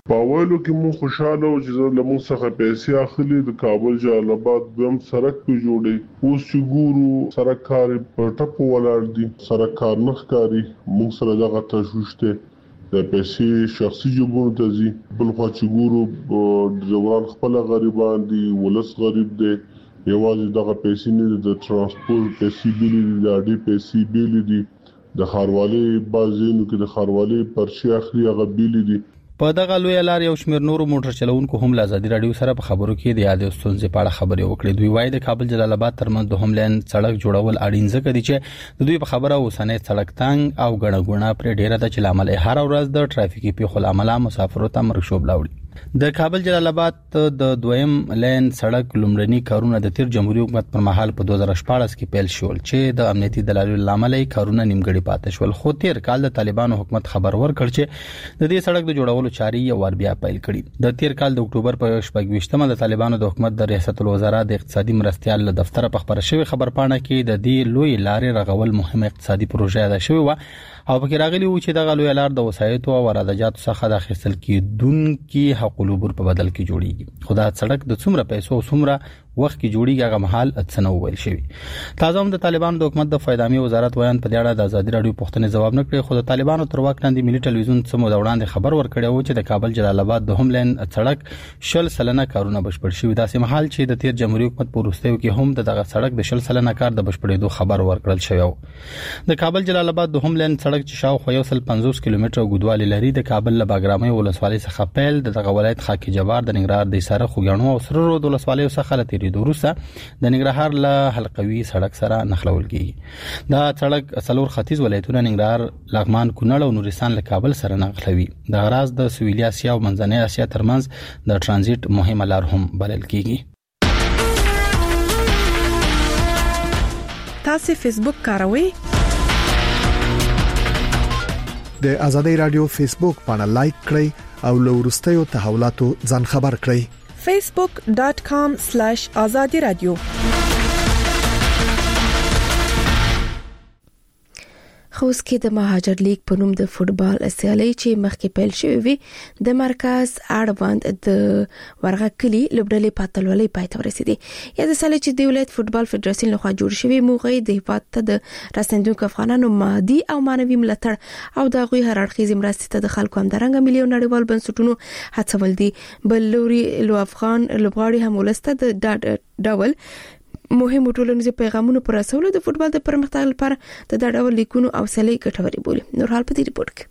پاولو کې مو خوشاله او چې له موږ څخه پیسې اخلي د کابل جلال آباد دوم سړک په جوړي اوس چې ګورو سړک کار په ټپو ولاړ دي سړک کار نه ښکاري موږ سره دغه تشویش ته د پیسې شخصي جوړونو ته ځي بل خو چې ګورو د ځوان خپل غریبان دي ولس غریب دي یوازې دغه پیسې نه د ترانسپورت پیسې بیل دي د اډي پیسې بیل دي د خاروالي بازینو کې د خاروالي پرچی اخلي هغه بیل دي په دغه لوی لار یو شمېر نورو موټر چلوونکو هم له ازادي رادیو سره په خبرو کې د یادې ستونزې په اړه خبرې وکړې. دوی وايي د کابل جلال آباد ترمنځ د هملین سړک جوړول اړین ځکه دي چې د دوی په خبره اوسنۍ سړک تنګ او غړ غړه پر ډیره د چلامل هر ورځ د ټرافیکي پیښو لامل مسافرو ته مرشوب لاوړي. د کابل جلال آباد د دویم لین سړک لومړني کارونه د تیر جمهوریت حکومت پر مهال په 2014 کې پیل شول چې د امنیتي دلایلو لامل کارونه نیمګړي پاتې شول. خو تیر کال د طالبانو حکومت خبر ورکړ چې د دې سړک د جوړولو چاري یو ور بیا پیل کړي. د تیر کال د اکتوبر په 28مه د طالبانو د حکومت د ریاست الوزرا د اقتصادي مرستيال له دفتر په خبر شوی خبرپاڼه کې د دې لوی لارې رغول مهمه اقتصادي پروژه ده شوی و او پکې راغلی و چې دغه لوی لار د وسایتو او رادجاتو څخه د اخیستل کېدونکو حق العبور په بدل کې جوړیږي. خو دا سړک د څومره پیسو او څومره وخت کې جوړیږي هغه محل اتسنه ویل شوی. تازه هم د طالبانو د حکومت د فایدامي وزارت ویان په دې اړه د ازادي رادیو پوښتنې جواب نه کړی. خو د طالبانو تر واک لاندې ملي ټلویزیون سمو د وړاندې خبر ورکړی و چې د کابل جلال آباد د هملین سړک 10% کارونه بشپړ شوی. داسې محل چې د تیر جمهوریت حکومت په وروستیو کې هم دغه سړک د 10% کار د بشپړېدو خبر ورکړل شوی و. د کابل جلال آباد د هملین سړک چې شاوخوا 150 کیلومتره اوږدوالی لري د کابل له باګرامي ولسوالۍ څخه پیل د دغه ولایت خاکی جبار د ننګرهار د سره خوګانو او سره رود ولسوالۍ څخه لتیری دوروسه د ننګرهار له حلقوي سړک سره نښلول کیږي. دا سړک څلور ختیځ ولایتونه ننګرهار لغمان کونړ او نورستان له کابل سره نښلوي. د غراز د سویلي اسیا او منځنۍ اسیا ترمنځ د ترانزیت مهمه لار هم بلل کیږي. تاسو فیسبوک کاروئ؟ د ازادي رادیو فیسبوک باندې لایک کړئ او له ورستیو تحولاتو ځان خبر کړئ. facebook.com/azadi radio خوست کې د مهاجر لیگ په نوم د فوتبال سیالي چې مخکې پیل شوې وي د مرکز اړوند د ورغه کلی لوبډلې پاتلولې پاتې ورسېدي. یا د سالي چې د ولایت فوتبال فدراسیون لخوا جوړ شوی موغې د هیواد ته د رسندونکو افغانانو مادي او مانوي ملاتړ او د غوي هر اړخیز مرستې ته د خلکو همدارنګ مليون نړیوال بنسټونو هڅول دي. بل لوري لو افغان لوبغاړي هم ولسته د ډول مهم ټولنیز پیغامونه پر رسولو د فوتبال د پرمختګ لپاره د ډول لیکونو او سلې ګټوري بولي. نور حال په دې ریپورت کې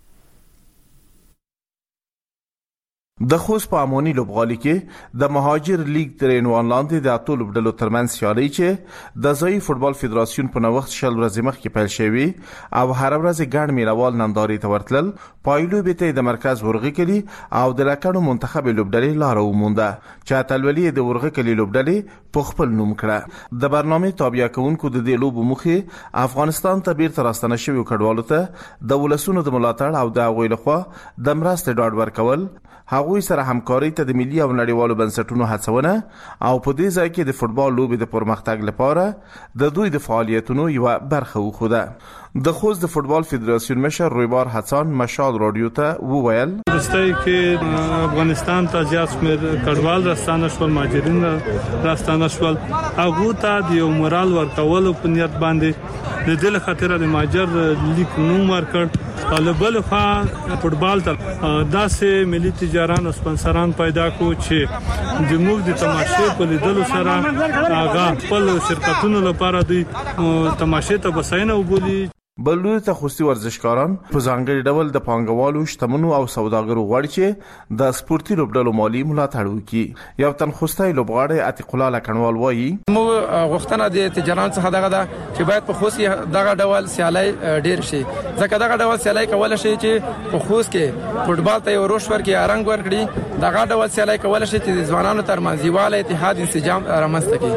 د خوست په امونی لوبغالي کې د مهاجر لیگ تر عنوان لاندې د اتو لوبډلو ترمنځ سیالي چې د ځای فوتبال فدراسیون په نوښت شل ورځې مخکې پیل شوی او هر ورځ ګڼ مینوال ننداري ته ورتلل. پایلو به ته د مرکز ورغه کلی او د لکړو منتخب لوبډلې لار ومونده چې اتلولي د ورغه کلی لوبډلې په خپل نوم کړه. د برنامه تابع کوونکو د دې لوب مخه افغانستان ته بیرته راستنه شوی کډوالو ته د ولسونو د ملاتړ او د غوي لخوا د مرستې ډاډ ورکول هغوی سره همکاري ته د ملي او نړیوالو بنسټونو هڅونه او په دې ځای کې د فوتبال لوبې د پرمختګ لپاره د دوی د فعالیتونو یو برخه وخوده. د خوست د فوتبال فدراسیون مشر رویبار حسن مشال رادیو ته وویل ورستۍ کې افغانستان ته زیات شمېر کډوال راستانه شول مهاجرین راستانه شول هغه ته د یو مورال ورکولو په نیت باندې د دې خاطر د مهاجر لیگ نوم ورکړ. بل خوا فوتبال ته داسې ملي تجاران او سپانسران پیدا کو چې د موږ د تماشې په لیدلو سره هغه خپل شرکتونو لپاره د تماشې ته بساینه وبولي. بلوی ته خوستي ورزشکاران په ځانګړي ډول د پانګوالو شتمنو او سوداګرو غواړي چې د سپورتي لوبډلو مالی ملاتړ وکړي. یو تن خوستي لوبغاړی عتیق الله لکنوال وایي مو غوښتنه د تجاران څخه دغه ده چې باید په خوست کې دغه ډول سیالي ډیر شي ځکه دغه ډول سیالي کول شي چې په خوست کې فوتبال ته یو روش ورکړي رنګ ورکړي دغه ډول سیالي کول شي چې ځوانانو ترمنځ یووالی اتحاد انسجام رامنځته کړي.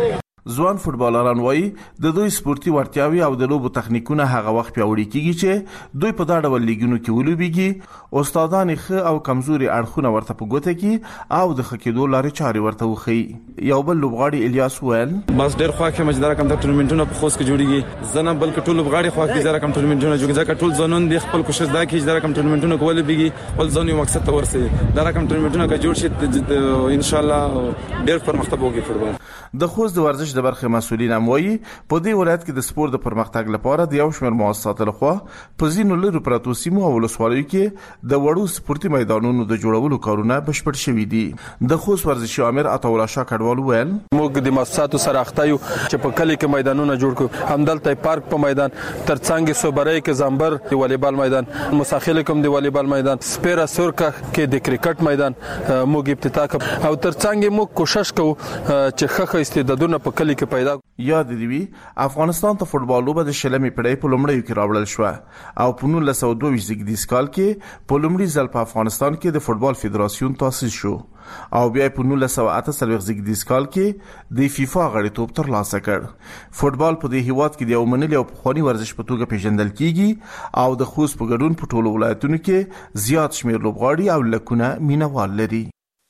ځوان فوټبالران وایي د دوی سپورتي وړتیاوي او د لوبو تخنیکونه هغه وخت پیاوړي کیږي چې دوی په دا ډول لیګونو کې ولوبېږي. استادان ښه او کمزوري اړخونه ورته په ګوته کې او د خکېدو لارې چارې ورته وښيي. یو بل لوبغاړي الیاس ویل بس ډېر خوښ یم چې دا رقم ټورنمنټونه په خوست کې جوړیږي. زه نه بلکې ټول لوبغاړي خوښ دي چې دا رقم ټورنمنټونه جوړیږي ځکه ټول ځوانان د خپل کوشش دا کوي چې دا رقم ټورنمنټونه کول بيږي خپل ځان یو مقصد ته ورسېږي. دا رقم ټورنمنټونه که جوړ شي ان شاء الله ډېر پرمختګ وکړي فوټبال. د خوست د ورزش د برخې مسؤلین هم وایي په دې ولایت کې د سپورت د پرمختګ لپاره د یو شمېر مؤسساتو لخوا په ځینو لرو پراتو سیمو او ولسوالیو کې د وړو سپورتي میدانونو د جوړولو کارونه بشپړ شوي دي. د خوست ورزشي امیر عطاالله شاه کډوال ویل موږ د مؤسساتو سره اخته یو چې په کلی کې میدانونه جوړ کړو. همدلته پارک په میدان ترڅنګ صوبرای کې زامبر د والیبال میدان مساخیل کوم د والیبال میدان سپیرا سورکا کې د کرکټ میدان موږ افتتاح کړ او ترڅنګ موږ کوشش کوو چې خخ استعدادونه په کلی کې پیدا. یاد دی افغانستان ته فوټبال لوبه د شلمې پړۍ په لومړیو کې راوړل شو او په 1922 کال کې په لومړي ځل په افغانستان کې د فوټبال فدراسیون تاسیس شو او بیا په 1948 کال کې د فیفا غړیتوب ترلاسه کړ. فوټبال په دې هیواد کې د یو منلي او پخوانی ورزش په توګه پیژندل کیږي او د خوست په ګډون په ټولو ولایتونو کې زیات شمېر لوبغاړي او لکونه مینوال لري.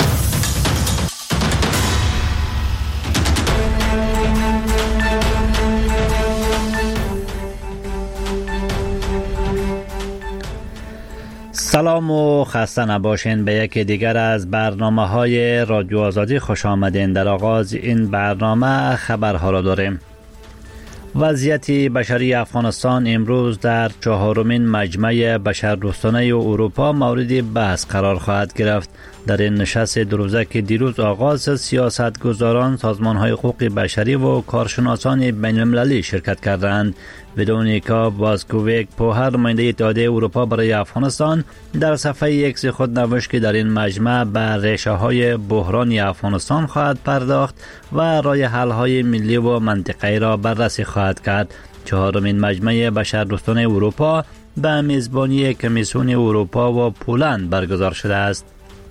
سلام و خسته نباشین به یکی دیگر از برنامه‌های رادیو آزادی خوش آمدین. در آغاز این برنامه خبرها را داریم. وضعیت بشری افغانستان امروز در 4مین مجمع بشردوستانه اروپا مورد بحث قرار خواهد گرفت. در این نشست دو روزه که دیروز آغاز سیاستگزاران، سازمان‌های حقوق بشری و کارشناسان بین‌المللی شرکت کردند. ودونیکا بازکوویک پوهر نماینده اتحادیه اروپا برای افغانستان در صفحه اکس خود نوشت که در این مجمع به ریشه‌های بحرانی افغانستان خواهد پرداخت و راه حل‌های ملی و منطقه‌ای را بررسی خواهد کرد. 4مین مجمع بشردوستانه اروپا به میزبانی کمیسیون اروپا و پولند برگزار شده است.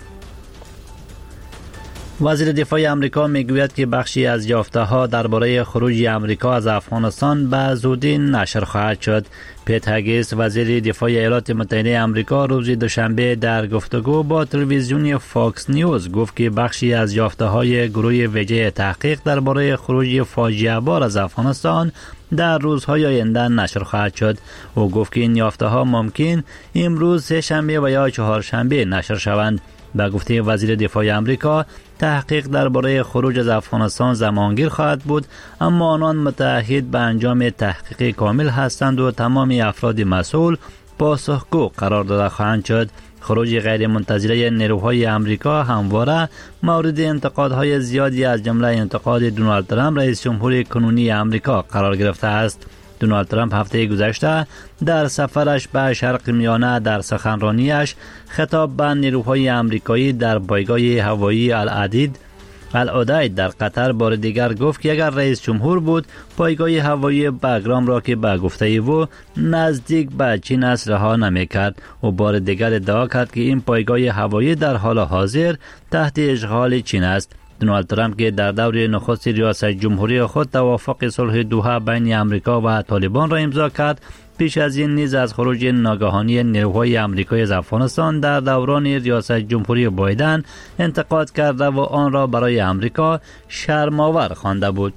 وزیر دفاع آمریکا میگوید که بخشی از یافته‌ها درباره خروج آمریکا از افغانستان به زودی نشر خواهد شد. پیت هگیس وزیر دفاع ایالات متحده آمریکا روز دوشنبه در گفتگو با تلویزیون فاکس نیوز گفت که بخشی از یافته‌های گروه ویژه تحقیق درباره خروج فاجعه بار از افغانستان در روزهای آینده نشر خواهد شد. او گفت که این یافته‌ها ممکن امروز سه‌شنبه و یا چهارشنبه نشر شوند. به گفته وزیر دفاع آمریکا تحقیق درباره خروج از افغانستان زمانگیر خواهد بود، اما آنان متعهد به انجام تحقیق کامل هستند و تمام افراد مسئول پاسخگو قرار داده خواهند شد. خروج غیر منتظره نیروهای آمریکا همواره مورد انتقادهای زیادی از جمله انتقاد دونالد ترامپ رئیس جمهور کنونی آمریکا قرار گرفته است. دونالد ترامپ هفته گذشته در سفرش به شرق میانه در سخنرانیش خطاب به نیروهای آمریکایی در پایگاه هوایی العدید در قطر بار دیگر گفت که اگر رئیس جمهور بود پایگاه هوایی باگرام را که به گفته او نزدیک به چین است رها نمی‌کرد. و بار دیگر ادعا کرد که این پایگاه هوایی در حال حاضر تحت اشغال چین است. دونالد ترامپ که در دور نخست ریاست جمهوری خود توافق صلح دوحه بین آمریکا و طالبان را امضا کرد، پیش از این نیز از خروج ناگهانی نیروهای آمریکایی از افغانستان در دوران ریاست جمهوری بایدن انتقاد کرده و آن را برای آمریکا شرم‌آور خوانده بود.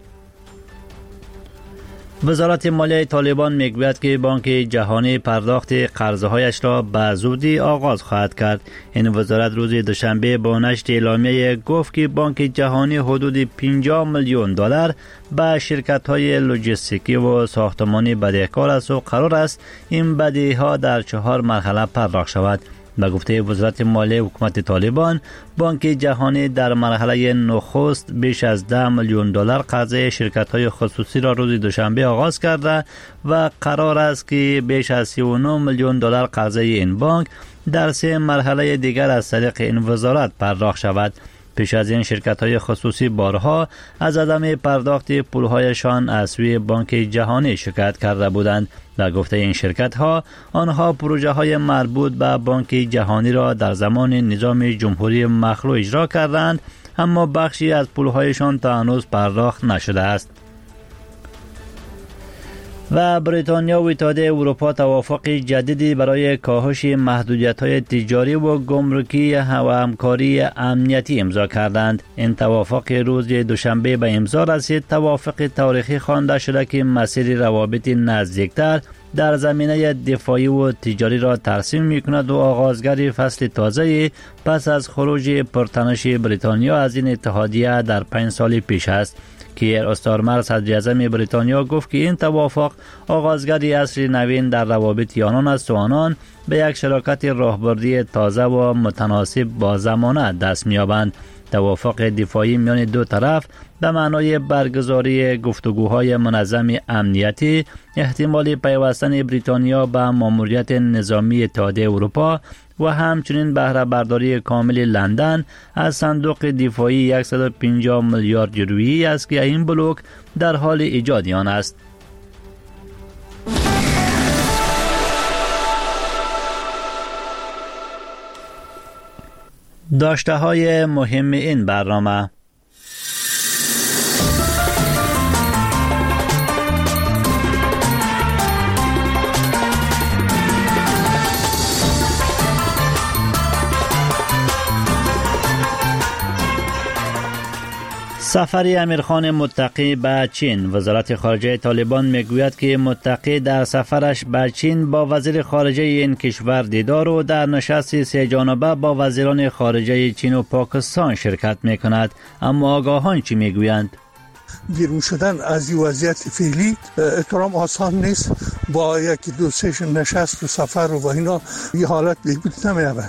وزارت مالیه طالبان میگوید که بانک جهانی پرداخت قرضهایش را به زودی آغاز خواهد کرد. این وزارت روز دوشنبه با نشر اعلامیه گفت که بانک جهانی حدود 50 میلیون دلار به شرکت‌های لوجستیکی و ساختمانی بدهکار است و قرار است این بدهی‌ها در 4 مرحله پرداخت شود. به گفته وزارت مالیه حکومت طالبان، بانک جهانی در مرحله نخست بیش از 10 میلیون دلار قرضه شرکت‌های خصوصی را روز دوشنبه آغاز کرده و قرار است که بیش از 39 میلیون دلار قرضه این بانک در 3 مرحله دیگر از طریق این وزارت پرداخت شود. پیش از این شرکت‌های خصوصی بارها از عدم پرداخت پول‌هایشان از سوی بانک جهانی شکایت کرده بودند. به گفته این شرکت‌ها، آنها پروژه‌های مربوط به بانک جهانی را در زمان نظام جمهوری مخلوع اجرا کردند، اما بخشی از پول‌هایشان تا هنوز پرداخت نشده است. و بریتانیا و اتحادیه اروپا توافق جدیدی برای کاهش محدودیت‌های تجاری و گمرکی و همکاری امنیتی امضا کردند. این توافق روز دوشنبه به امضا رسید. توافق تاریخی خوانده شده که مسیر روابط نزدیکتر در زمینه دفاعی و تجاری را ترسیم می‌کند و آغازگر فصل تازه پس از خروج پرتنش بریتانیا از این اتحادیه در 5 سال پیش است. کیر استارمر صدر اعظم بریتانیا گفت که این توافق آغازگری عصر نوین در روابط آنان است و آنان به یک شراکت راهبردی تازه و متناسب با زمانه دست می‌یابند. توافق دفاعی میان دو طرف به معنای برگزاری گفتگوهای منظم امنیتی، احتمال پیوستن بریتانیا به ماموریت نظامی اتحادیه اروپا و همچنین بهره برداری کامل لندن از صندوق دفاعی 150 میلیارد یورویی است که این بلوک در حال ایجاد آن است. داشته‌های مهم این برنامه: سفر امیرخان متقی به چین. وزارت خارجه طالبان میگوید که متقی در سفرش به چین با وزیر خارجه این کشور دیدار و در نشست سه جانبه با وزیران خارجه چین و پاکستان شرکت میکند. اما آگاهان چی میگویند؟ بیرون شدن از این وضعیت فعلی احترام آسان نیست. با یکی دو سشن نشست و سفر و اینا یه حالت بهبود نمی‌یابد.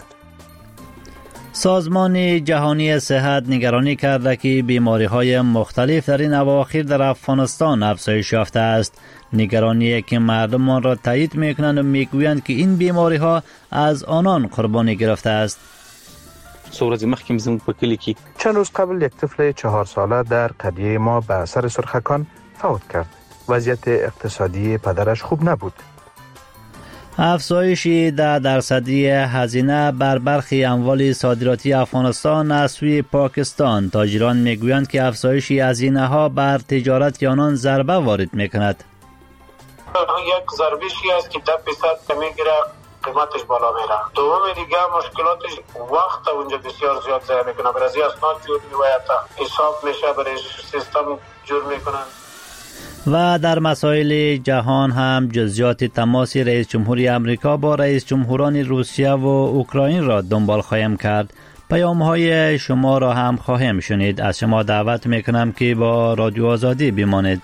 سازمان جهانی صحت نگرانی کرده که بیماری‌های مختلف در این اواخر در افغانستان افزایش یافته است. نگرانی که مردم آن را تایید می‌کنند و می‌گویند که این بیماری‌ها از آنان قربانی گرفته است. څو ورځې مخکې زموږ په کلي کې چند روز قبل یک طفل 4 ساله در قریه ما به اثر سرخکان فوت کرد. وضعیت اقتصادی پدرش خوب نبود. افزایش 10% هزینه بر برخی اموال صادراتی افغانستان از سوی پاکستان. تاجران میگویند که افزایش هزینه ها بر تجارت آنان ضربه وارد میکند. یک ضربه‌ای است که 10% میگیره، قیمتش بالا میره. دوم دیگه مشکلاتش وقت اونجا بسیار زیاد ضایع میکنه. برای اسناد جور میوایتا حساب میشه، برای سیستم جور میکنن. و در مسائل جهان هم جزئیات تماس رئیس جمهوری آمریکا با رئیس جمهوران روسیه و اوکراین را دنبال خواهیم کرد. پیام‌های شما را هم خواهیم شنید. از شما دعوت میکنم که با رادیو آزادی بمانید.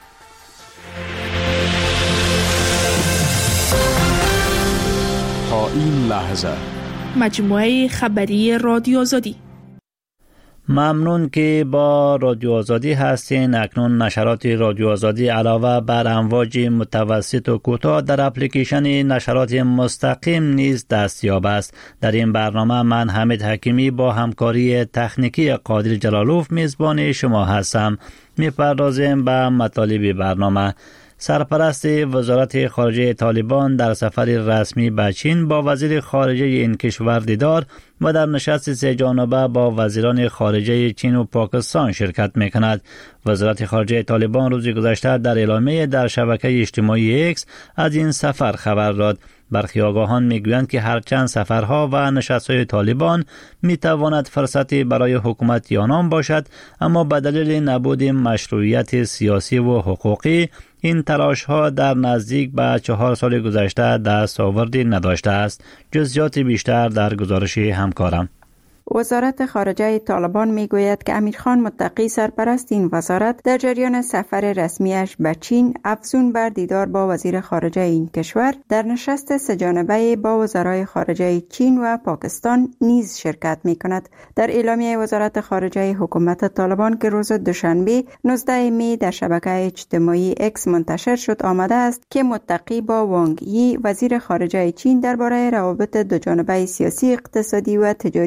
تا این لحظه مجموعه خبری رادیو آزادی. ممنون که با رادیو آزادی هستین. اکنون نشرات رادیو آزادی علاوه بر امواج متوسط و کوتاه در اپلیکیشن نشرات مستقیم نیز دستیاب است. در این برنامه من حمید حکیمی با همکاری تکنیکی قادر جلالوف میزبان شما هستم. میپردازیم به مطالب برنامه. سرپرست وزارت خارجه طالبان در سفر رسمی به چین با وزیر خارجه این کشور دیدار و در نشست سه جانبه با وزیران خارجه چین و پاکستان شرکت میکند. وزارت خارجه طالبان روز گذشته در اعلامیه در شبکه اجتماعی ایکس از این سفر خبر داد. برخی آگاهان میگویند که هرچند سفرها و نشست‌های طالبان میتواند فرصتی برای حکومت آنان باشد، اما به دلیل نبود مشروعیت سیاسی و حقوقی این تلاش‌ها در نزدیک به 4 سال گذشته دستاوردی نداشته است. جزئیات بیشتر در گزارش همکارم. وزارت خارجه طالبان میگوید که امیرخان متقی سرپرست این وزارت در جریان سفر رسمیش به چین افزون بر دیدار با وزیر خارجه این کشور در نشست سه جانبه با وزرای خارجه چین و پاکستان نیز شرکت می کند. در اعلامیه وزارت خارجه حکومت طالبان که روز دوشنبه 19 می در شبکه اجتماعی اکس منتشر شد آمده است که متقی با وانگ یی وزیر خارجه چین درباره روابط دو جانبه سیاسی، اقتصادی و تجاری گفت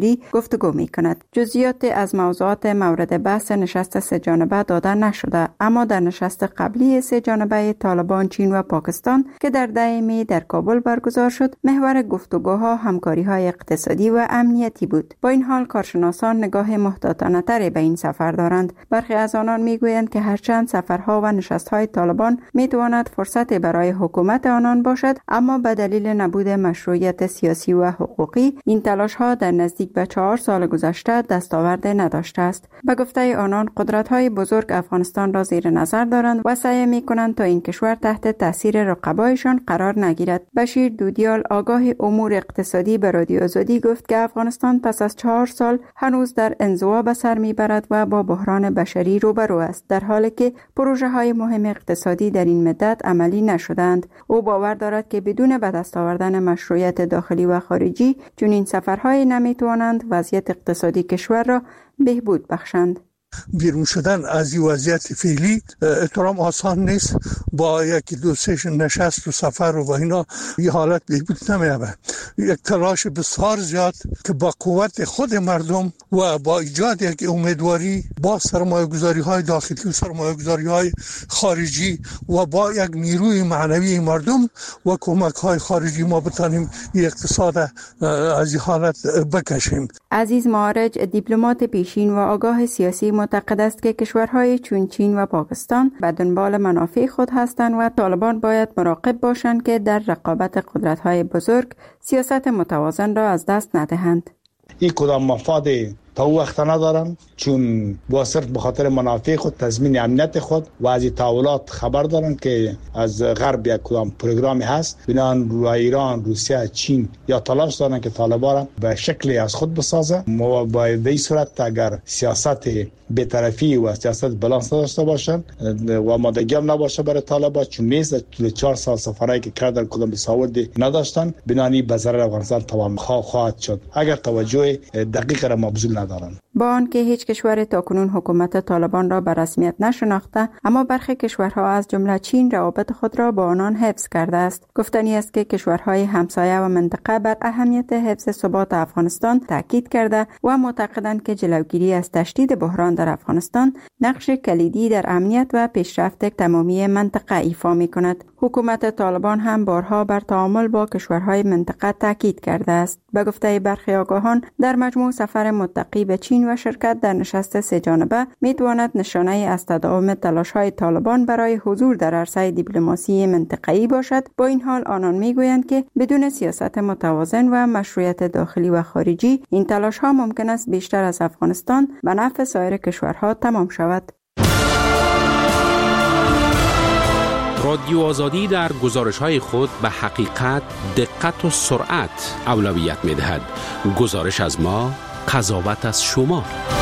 گفتگو می کند. جزئیات از موضوعات مورد بحث نشست سه جانبه داده نشده، اما در نشست قبلی سه جانبه طالبان، چین و پاکستان که در 10 می در کابل برگزار شد، محور گفتگوها همکاری‌های اقتصادی و امنیتی بود. با این حال کارشناسان نگاه محتاطانه تری به این سفر دارند. برخی از آنان میگویند که هرچند سفرها و نشست‌های طالبان میتواند فرصتی برای حکومت آنان باشد، اما به دلیل نبود مشروعیت سیاسی و حقوقی این تلاش‌ها در نزدیک به 4 سال گذشته دستاورد نداشته است. به گفته آنان قدرت‌های بزرگ افغانستان را زیر نظر دارند و سعی می‌کنند تا این کشور تحت تاثیر رقبایشان قرار نگیرد. بشیر دودیال آگاه امور اقتصادی به رادیو آزادی گفت که افغانستان پس از 4 سال هنوز در انزوا به سر میبرد و با بحران بشری روبرو است، در حالی که پروژه‌های مهم اقتصادی در این مدت عملی نشدند. او باور دارد که بدون به دست آوردن مشروعیت داخلی و خارجی چنین سفرهای نمیتوانند وضعیت اقتصادی کشور را بهبود بخشند. بیرون شدن از این وضعیت فعلی احترام آسان نیست. با یکی دو سه نشست و سفر و اینا این حالت بهبود نمی‌یابد. یک تلاش بسیار زیاد که با قوت خود مردم و با ایجاد یک امیدواری با سرمایه‌گذاری‌های داخلی و سرمایه‌گذاری‌های خارجی و با یک نیروی معنوی مردم و کمک‌های خارجی ما بتانیم این اقتصاد از این حالت بکشیم. عزیز معارج دیپلمات پیشین و آگاه سیاسی معتقد است که کشورهای چون چین و پاکستان به دنبال منافع خود هستند و طالبان باید مراقب باشند که در رقابت قدرت‌های بزرگ سیاست متوازن را از دست ندهند. این کدام مفاد تا وقت ندارن، چون با صرف به خاطر منافع خود، تضمین امنیت خود و از تحولات خبر دارن که از غرب یک کدام پروگرامی هست بنان رو ایران، روسیه، چین یا تلاش دارن که طالبان به شکلی از خود بسازه. ما باید به این صورت اگر سیاست بی‌طرفی و سیاست بالانس داشته باشن و آمادگی هم نباشه برای طالبان، چون نیست 4 سال سفرایی که کردن کدام بساوردی نداشتن، بنانی به ضرر افغانستان تمام خواهد شد اگر توجه دقیق را مبذول ندارن. با آنکه هیچ کشور تاکنون حکومت طالبان را به رسمیت نشناخته، اما برخی کشورها از جمله چین روابط خود را با آنان حفظ کرده است. گفتنی است که کشورهای همسایه و منطقه بر اهمیت حفظ ثبات افغانستان تاکید کرده و معتقدند که جلوگیری از تشدید بحران در افغانستان نقش کلیدی در امنیت و پیشرفت تمامی منطقه ایفا می‌کند. حکومت طالبان هم بارها بر تعامل با کشورهای منطقه تاکید کرده است. به گفته برخی آگاهان، در مجموع سفر متقی به چین و شرکت در نشست سه جانبه میتواند نشانه از تداوم تلاش‌های طالبان برای حضور در عرصه دیپلماسی منطقه‌ای باشد. با این حال آنان میگویند که بدون سیاست متوازن و مشروعیت داخلی و خارجی این تلاش‌ها ممکن است بیشتر از افغانستان به نفع سایر کشورها تمام شود. رادیو آزادی در گزارش‌های خود به حقیقت، دقت و سرعت اولویت می‌دهد. گزارش از ما، قضاوت از شما.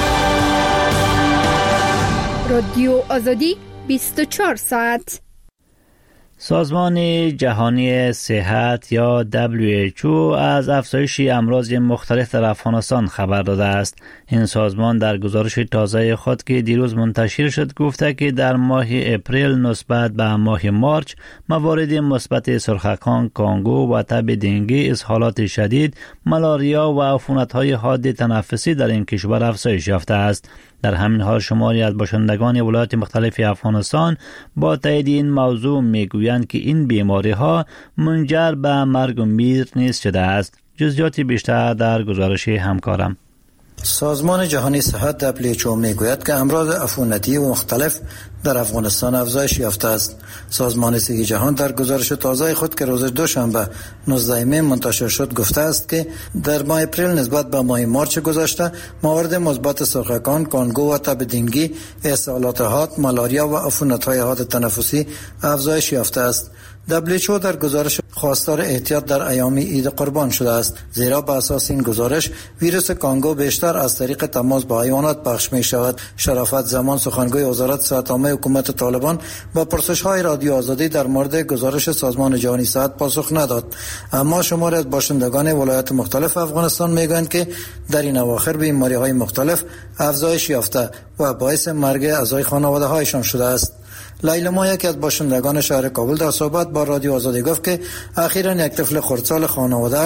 رادیو آزادی 24 ساعت. سازمان جهانی صحت یا WHO از افزایش امراض مختلف در افغانستان خبر داده است. این سازمان در گزارش تازه خود که دیروز منتشر شد گفته که در ماه اپریل نسبت به ماه مارچ موارد مثبت سرخکان، کانگو و تب دنگی، اسهالات شدید، مالاریا و عفونت‌های حاد تنفسی در این کشور افزایش یافته است. در همین حال شماری از باشندگان ولایات مختلف افغانستان با تایید این موضوع میگویند که این بیماری‌ها منجر به مرگ و میر نیز شده است. جزئیات بیشتر در گزارش همکارم. سازمان جهانی صحت WHO میگوید که امراض عفونتی و مختلف در افغانستان افزایش یافته است. سازمان صحت جهان در گزارش تازه خود که روز دوشنبه 19 می منتشر شد گفته است که در ماه اپریل نسبت به ماه مارچ گذشته موارد مثبت سرخکان، کانگو و تب دنگی، اسهالات حاد، مالاریا و عفونت‌های حاد تنفسی افزایش یافته است. WHO در گزارش خواستار احتیاط در ایام عید قربان شده است، زیرا به اساس این گزارش ویروس کانگو بیشتر از طریق تماس با حیوانات پخش می شود. شرافت زمان سخنگوی وزارت صحت عامه حکومت طالبان با پرسش‌های رادیو آزادی در مورد گزارش سازمان جهانی صحت پاسخ نداد، اما شماری از باشندگان ولایات مختلف افغانستان میگویند که در این اواخر بیماری‌های مختلف افزایش یافته و باعث مرگ اعضای خانواده‌هایشان شده است. لیلا ما، یکی از باشندگان شهر کابل، در صحبت با رادیو آزادی گفت که اخیراً یک طفل خردسال خانواده‌اش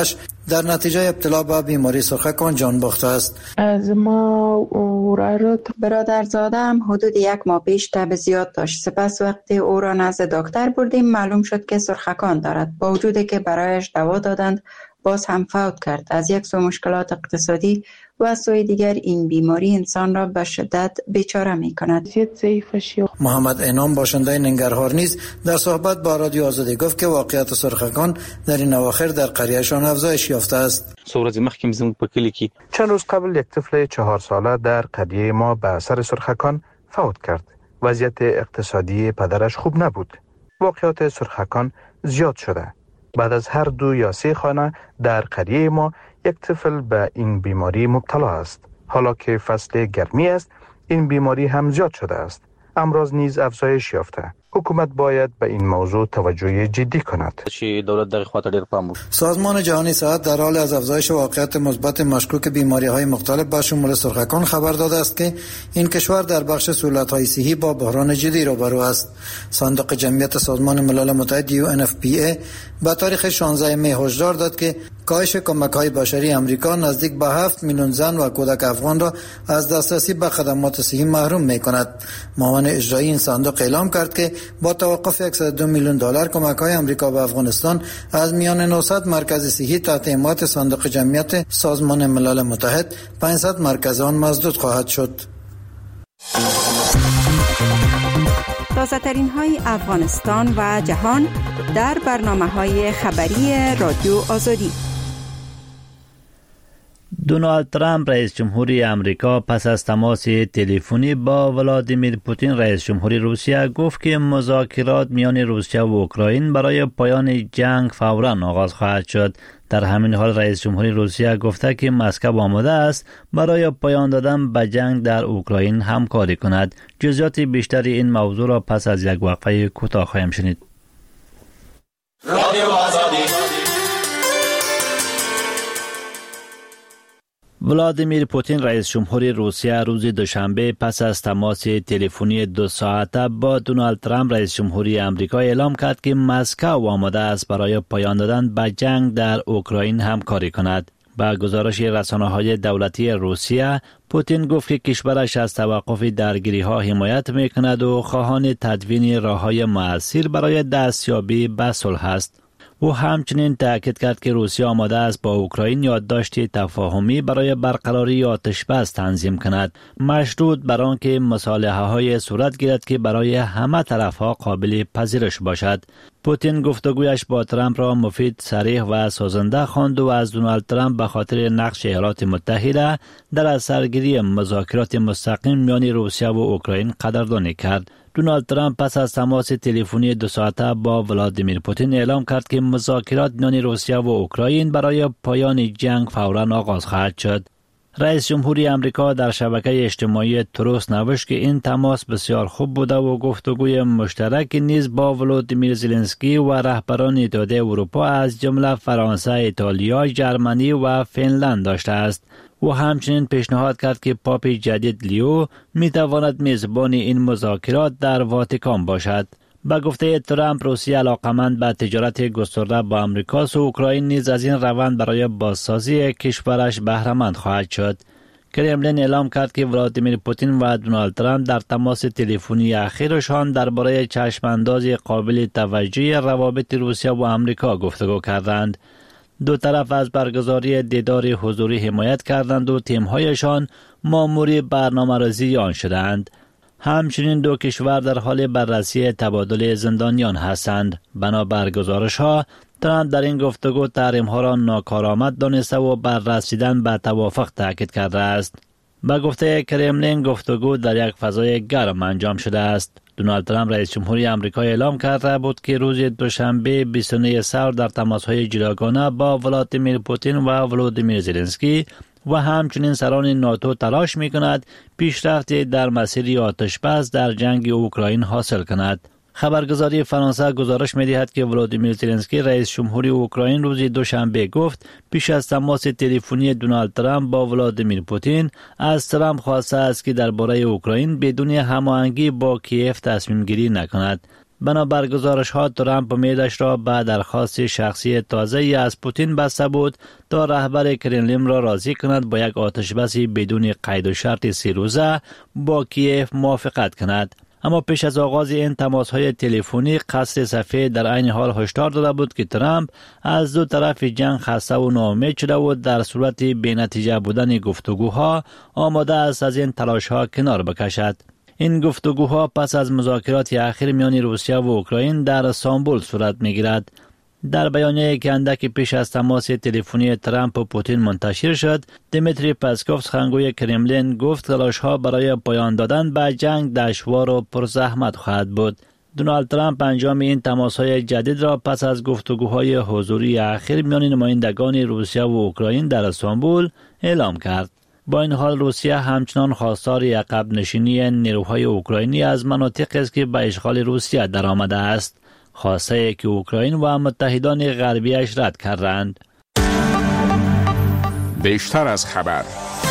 در نتیجه ابتلا به بیماری سرخکان جان باخته است. از ما برادرزاده‌ام حدود 1 ماه پیش تب زیاد داشت. سپس وقتی او را نزد دکتر بردیم معلوم شد که سرخکان دارد. با وجودی که برایش دوا دادند باز هم فوت کرد. از یک سو مشکلات اقتصادی و از سوی دیگر این بیماری انسان را به شدت بیچاره می کند. محمد انعام باشنده ننگرهار نیز در صحبت با رادیو آزادی گفت که واقعیت سرخکان در این اواخر در قریهشان افزایش یافته است. ورځې مخکې زموږ په کلي کې چند روز قبل یک طفل 4 ساله در قریه ما به اثر سرخکان فوت کرد. وضعیت اقتصادی پدرش خوب نبود. واقعات سرخکان زیاد شده. بعد از هر 2 یا 3 خانه در قریه ما یک طفل به این بیماری مبتلا است. حالا که فصل گرمی است این بیماری هم زیاد شده است. امراض نیز افزایش یافته. حکومت باید به این موضوع توجه جدی کند. سازمان جهانی صحت در حال از افزایش واقعیت مثبت مشکوک بیماری‌های مختلف به شمول سرخکان خبر داده است که این کشور در بخش سهولت‌های صحی با بحران جدی روبرو است. صندوق جمعیت سازمان ملل متحد UNFPA به تاریخ 16 می هشدار داد که کاهش کمک‌های بشری آمریکا نزدیک به 7 میلیون زن و کودک افغان را از دسترسی به خدمات صحی محروم می‌کند. معاون اجرایی این صندوق اعلام کرد که با توقف 102 میلیون دلار کمک‌های آمریکا به افغانستان از میان 900 مرکز صحی تحت حمایت صندوق جمعیت سازمان ملل متحد 500 مرکز آن مسدود خواهد شد. تازه‌ترین های افغانستان و جهان در برنامه‌های خبری رادیو آزادی. دونالد ترامپ رئیس جمهوری امریکا پس از تماس تلفنی با ولادیمیر پوتین رئیس جمهوری روسیه گفت که مذاکرات میان روسیه و اوکراین برای پایان جنگ فوراً آغاز خواهد شد. در همین حال رئیس جمهوری روسیه گفته که مسکو آماده است برای پایان دادن به جنگ در اوکراین همکاری کند. جزئیات بیشتری این موضوع را پس از یک وقفه کوتاه خواهیم شنید. ولادیمیر پوتین رئیس جمهوری روسیه روز دوشنبه پس از تماس تلفنی 2 ساعته با دونالد ترامپ رئیس جمهوری آمریکا اعلام کرد که مسکو آماده است برای پایان دادن به جنگ در اوکراین همکاری کند. با گزارش رسانه‌های دولتی روسیه، پوتین گفت که کشورش از توقف درگیری‌ها حمایت می‌کند و خواهان تدوین راه‌های مؤثر برای دستیابی به صلح است. او همچنین تاکید کرد که روسیه آماده است با اوکراین یادداشت تفاهمی برای برقراری آتش‌بس تنظیم کند، مشروط بر آنکه مصالحه‌های صورت گیرد که برای همه طرف‌ها قابل پذیرش باشد. پوتین گفتگویش با ترامپ را مفید، صریح و سازنده خواند و از دونالد ترامپ به خاطر نقش ایالات متحده در اثرگیری مذاکرات مستقیم میان روسیه و اوکراین قدردانی کرد. دونالد ترامپ پس از تماس تلفنی 2 ساعته با ولادیمیر پوتین اعلام کرد که مذاکرات میان روسیه و اوکراین برای پایان جنگ فوراً آغاز خواهد شد. رئیس جمهوری آمریکا در شبکه اجتماعی تروس نوشت که این تماس بسیار خوب بوده و گفتگوی مشترک نیز با ولادیمیر زلنسکی و رهبران اتحادیه اروپا از جمله فرانسه، ایتالیا، ژرمنی و فنلند داشته است. او همچنین پیشنهاد کرد که پاپ جدید لیو می تواند میزبان این مذاکرات در واتیکان باشد. با گفته ترامپ، روسیه علاقمند به تجارت گسترده با آمریکا و اوکراین نیز از این روند برای بازسازی کشورش بهره‌مند خواهد شد. کرملین اعلام کرد که ولادیمیر پوتین و دونالد ترامپ در تماس تلفنی اخیرشان درباره چشمانداز قابل توجه روابط روسیه و آمریکا گفتگو کردند. دو طرف از برگزاری دیدار حضوری حمایت کردند و تیم‌هایشان مأمور برنامه‌ریزی آن شدند. همچنین دو کشور در حال بررسی تبادل زندانیان هستند. بنابر گزارش‌ها، ترامپ در این گفتگو تحریم‌ها را ناکارآمد دانسته و بر رسیدن به توافق تاکید کرده است. با گفته کرملین، گفتگو در یک فضای گرم انجام شده است. دونالد ترامپ رئیس جمهوری آمریکا اعلام کرده بود که روز دوشنبه 29 سال در تماس‌های جداگانه با ولادیمیر پوتین و ولادیمیر زلنسکی و همچنین سران ناتو تلاش می‌کند پیشرفتی در مسیر آتش‌بس در جنگ اوکراین حاصل کند. خبرگزاری فرانسه گزارش می‌دهد که ولادیمیر زلنسکی رئیس جمهوری اوکراین روز دوشنبه گفت پیش از تماس تلفنی دونالد ترامپ با ولادیمیر پوتین از ترامپ خواسته است که درباره اوکراین بدون هماهنگی با کیف تصمیم گیری نکند. بنابر گزارش‌ها ترامپ امیدش را به درخواست شخصی تازه‌ای از پوتین بسته بود تا رهبر کرملین را راضی کند با یک آتش‌بس بدون قید و شرط 3 روزه با کیف موافقت کند. اما پیش از آغاز این تماس‌های تلفنی قصر سفید در عین حال هشدار داده بود که ترامپ از دو طرف جنگ خسته و ناامید شده و در صورت بی‌نتیجه بودن گفتگوها آماده است از این تلاش‌ها کنار بکشد. این گفتگوها پس از مذاکرات اخیر میان روسیه و اوکراین در استانبول صورت می‌گیرد. در بیانیه‌ای که اندک پیش از تماس تلفنی ترامپ و پوتین منتشر شد، دیمیتری پسکوف سخنگوی کرملین گفت تلاش‌ها برای پایان دادن به جنگ دشوار و پرزحمت خواهد بود. دونالد ترامپ انجام این تماس‌های جدید را پس از گفتگوهای حضوری اخیر میان نمایندگان روسیه و اوکراین در استانبول اعلام کرد. با این حال روسیه همچنان خواستار عقب نشینی نیروهای اوکراینی از مناطقی است که به اشغال روسیه درآمده است، خواسته که اوکراین و متحدان غربیش رد کردند. بیشتر از خبر.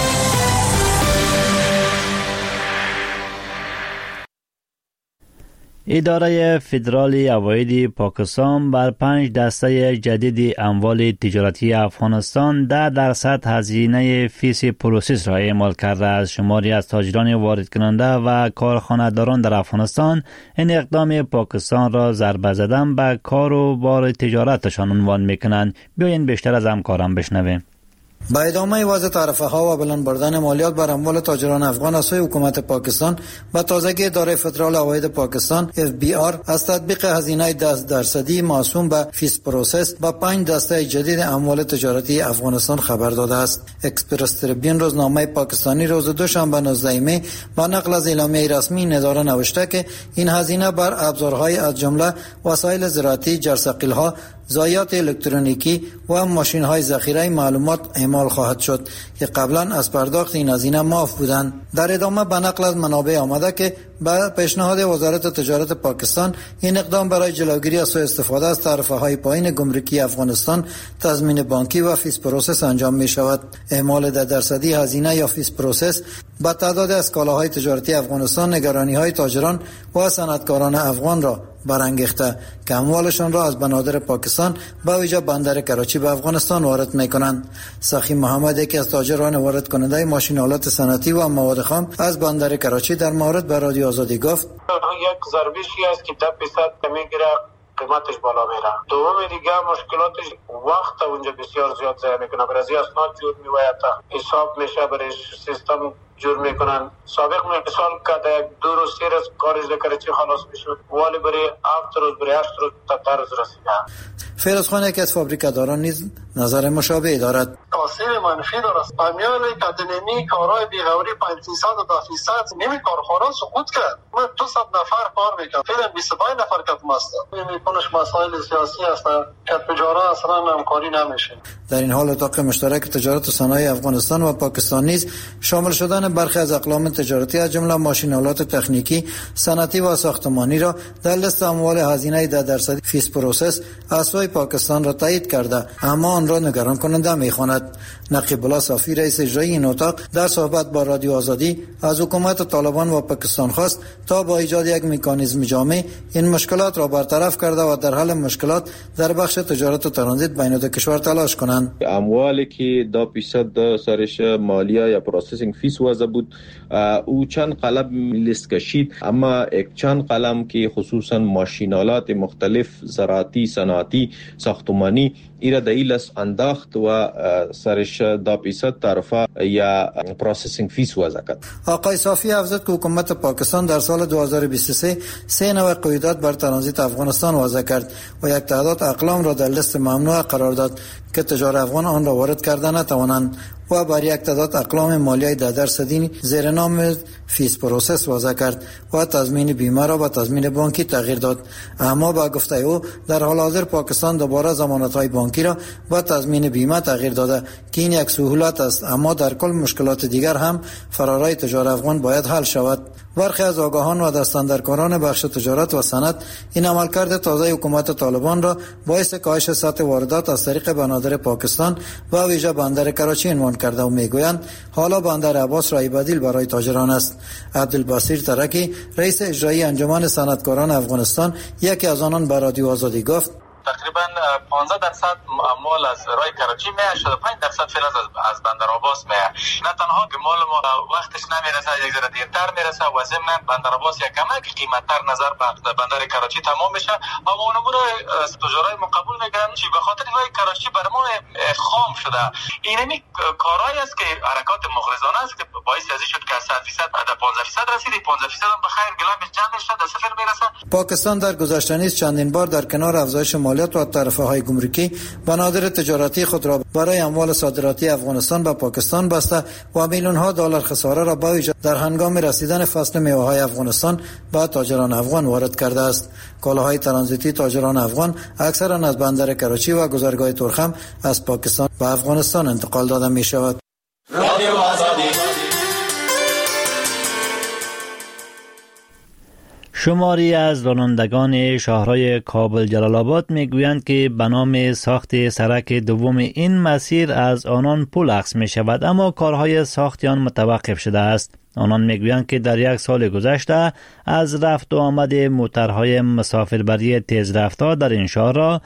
اداره فدرالی عواید پاکستان بر 5 دسته جدید اموال تجارتی افغانستان 10% هزینه فیس پروسس را اعمال کرده است. شماری از تاجران وارد کننده و کارخانه‌داران در افغانستان این اقدام پاکستان را ضربه زدن به کار و بار تجارتشان عنوان می‌کنند. بیاین بیشتر از همکاران بشنویم. با ادامه وضع تعرفه ها و بلند بردن مالیات بر اموال تاجران افغان از سوی حکومت پاکستان و تازگی اداره فدرال عواید پاکستان FBI از تطبیق هزینه 10% معصوم به فیس پروسس با 5 دسته جدید اموال تجارتی افغانستان خبر داده است. اکسپرس تریبیون روزنامه پاکستانی روز دوشنبه 19 می با نقل از اعلامیه رسمی این اداره نوشته که این هزینه بر ابزارهای از جمله وسایل زراعتی، جرثقیل‌ها، ضایعات الکترونیکی و ماشین‌های ذخیره معلومات اعمال خواهد شد که قبلا از پرداخت این هزینه معاف بودند. در ادامه به نقل از منابع آمده که با پیشنهاد وزارت تجارت پاکستان این اقدام برای جلوگیری از سوء استفاده از تعرفه‌های پایین گمرکی افغانستان، تضمین بانکی و فیس پروسس انجام می شود. اعمال 10% هزینه یا فیس پروسس با تعداد از کالاهای تجارتی افغانستان نگرانی‌های تاجران و صنعتکاران افغان را برانگیخته که اموالشان را از بنادر پاکستان به ویژه بندر کراچی به افغانستان وارد می‌کنند. سخی محمد، یکی از تاجران وارد کننده ماشین آلات صنعتی و مواد خام از بندر کراچی، در مورد به رادیو آزادی گفت: یک ضربشی است که 10% میگیره، قیمتش بالا میره. دوم دیگه مشکلاتش وقت اونجا بسیار زیاد ضایع میکنه. برای اسناد جور میوید، حساب میشه، برای سیستم جور میکنن. سابق مثال که یک 2 روز 3 روز کارش کراچی خلاص میشد، ولی برای 7 روز برای 8 روز تا 10 روز رسیده. فیروز خان، یکی از فابریکاداران، نیز نظر مشابه دارد. تاثیر منفی دارد. میان کدنمی کارهای بیغوری 5% نمی کارخانه سقوط کرد. من 200 نفر کار میکنم، فعلا 25 نفر کتم است. میکنش مسائل سیاسی هستند که تجارت اصلا همکاری نمیشه. در این حال اتاق مشترک تجارت و صنایع افغانستان و پاکستان نیز شامل شدن برخی از اقلام تجارتی از جمله ماشین‌آلات تکنیکی، صنعتی و ساختمانی را در لیست اموال هزینه 10% فیس پروسس از سوی پاکستان را تایید کرده، اما آن را نگران کننده می‌خواند. نقیب الله صافی، رئیس اجرایی این اتاق، در صحبت با رادیو آزادی از حکومت طالبان و پاکستان خواست تا با ایجاد یک مکانیزم جامع این مشکلات را برطرف کرده و در حل مشکلات در بخش تجارت و ترانزیت بین دو کشور تلاش کنند. اموالی که 2% سرش مالیه یا پروسسینگ فیس وضع بود، او چند قلم لیست کشید، اما یک چند قلم که خصوصا ماشینالات مختلف زراعتی، صنعتی، ساختمانی ایرا د ایلس انداخت و سرش 2% تعرفه یا پروسسینگ فیس وضع کرد. آقای صافی افزود که حکومت پاکستان در سال 2023 3 نوع قیودات بر ترانزیت افغانستان وضع کرد و یک تعداد اقلام را در لیست ممنوع قرار داد که تجار افغان آن را وارد کردن نتوانند و بر یک تعداد اقلام مالیه 10% زیر نام فیس پروسس وضع کرد و تضمین بیمه را به تضمین بانکی تغییر داد. اما با گفته او در حال حاضر پاکستان دوباره ضمانت‌های بانکی را با تضمین بیمه تغییر داده که این یک سهولت است، اما در کل مشکلات دیگر هم فرارای تجار افغان باید حل شود. برخی از آگاهان و دستاندرکاران بخش تجارت و صنعت این عملکرد تازه حکومت طالبان را باعث کاهش سطح واردات از طریق بنادر پاکستان و ویژه بندر کراچی عنوان کرده و میگویند حالا بندر عباس رای بدیل برای تاجران است. عبدالبصیر ترکی رئیس اجرایی انجمن صنعتکاران افغانستان یکی از آنان به رادیو آزادی گفت تقریبا 15% مال از رای کراچی میاد، 65% فعلا از بندر عباس میاد. نه تنها که مال ما وقتش نمیرسه، یک ذره دیرتر میرسه و ضمن بندر عباس یک کمک قیمتتر نظر به بندر کراچی تمام میشه. اما اونمون تجارای ما قبول میکنن چی به خاطر رای کراچی برامون خام شده. اینمی کارایی است که حرکات مغرضانه است که باعث از شد که 100% تا 15% رسید، 15% هم به خیر گلمش جمع شد، در صفر میرسه. پاکستان در گذشته نیز چندین بار در کنار افزایش مالیات و تعرفه‌های گمرکی بنادر تجارتی خود را برای اموال صادراتی افغانستان به پاکستان بسته و میلیون‌ها دلار خساره را به ویژه در هنگام رسیدن فصل میوه‌های افغانستان به تاجران افغان وارد کرده است. کالاهای ترانزیتی تاجران افغان اکثرا از بندر کراچی و گذرگاه ترخم از پاکستان به افغانستان انتقال داده می شود. شماری از رانندگان شهرهای کابل جلال آباد میگویند که به نام ساخت سرک دوم این مسیر از آنان پول اخذ می شود، اما کارهای ساخت آن متوقف شده است. آنان میگویند که در یک سال گذشته از رفت و آمد موترهای مسافربری تیزرفتار در این شهر را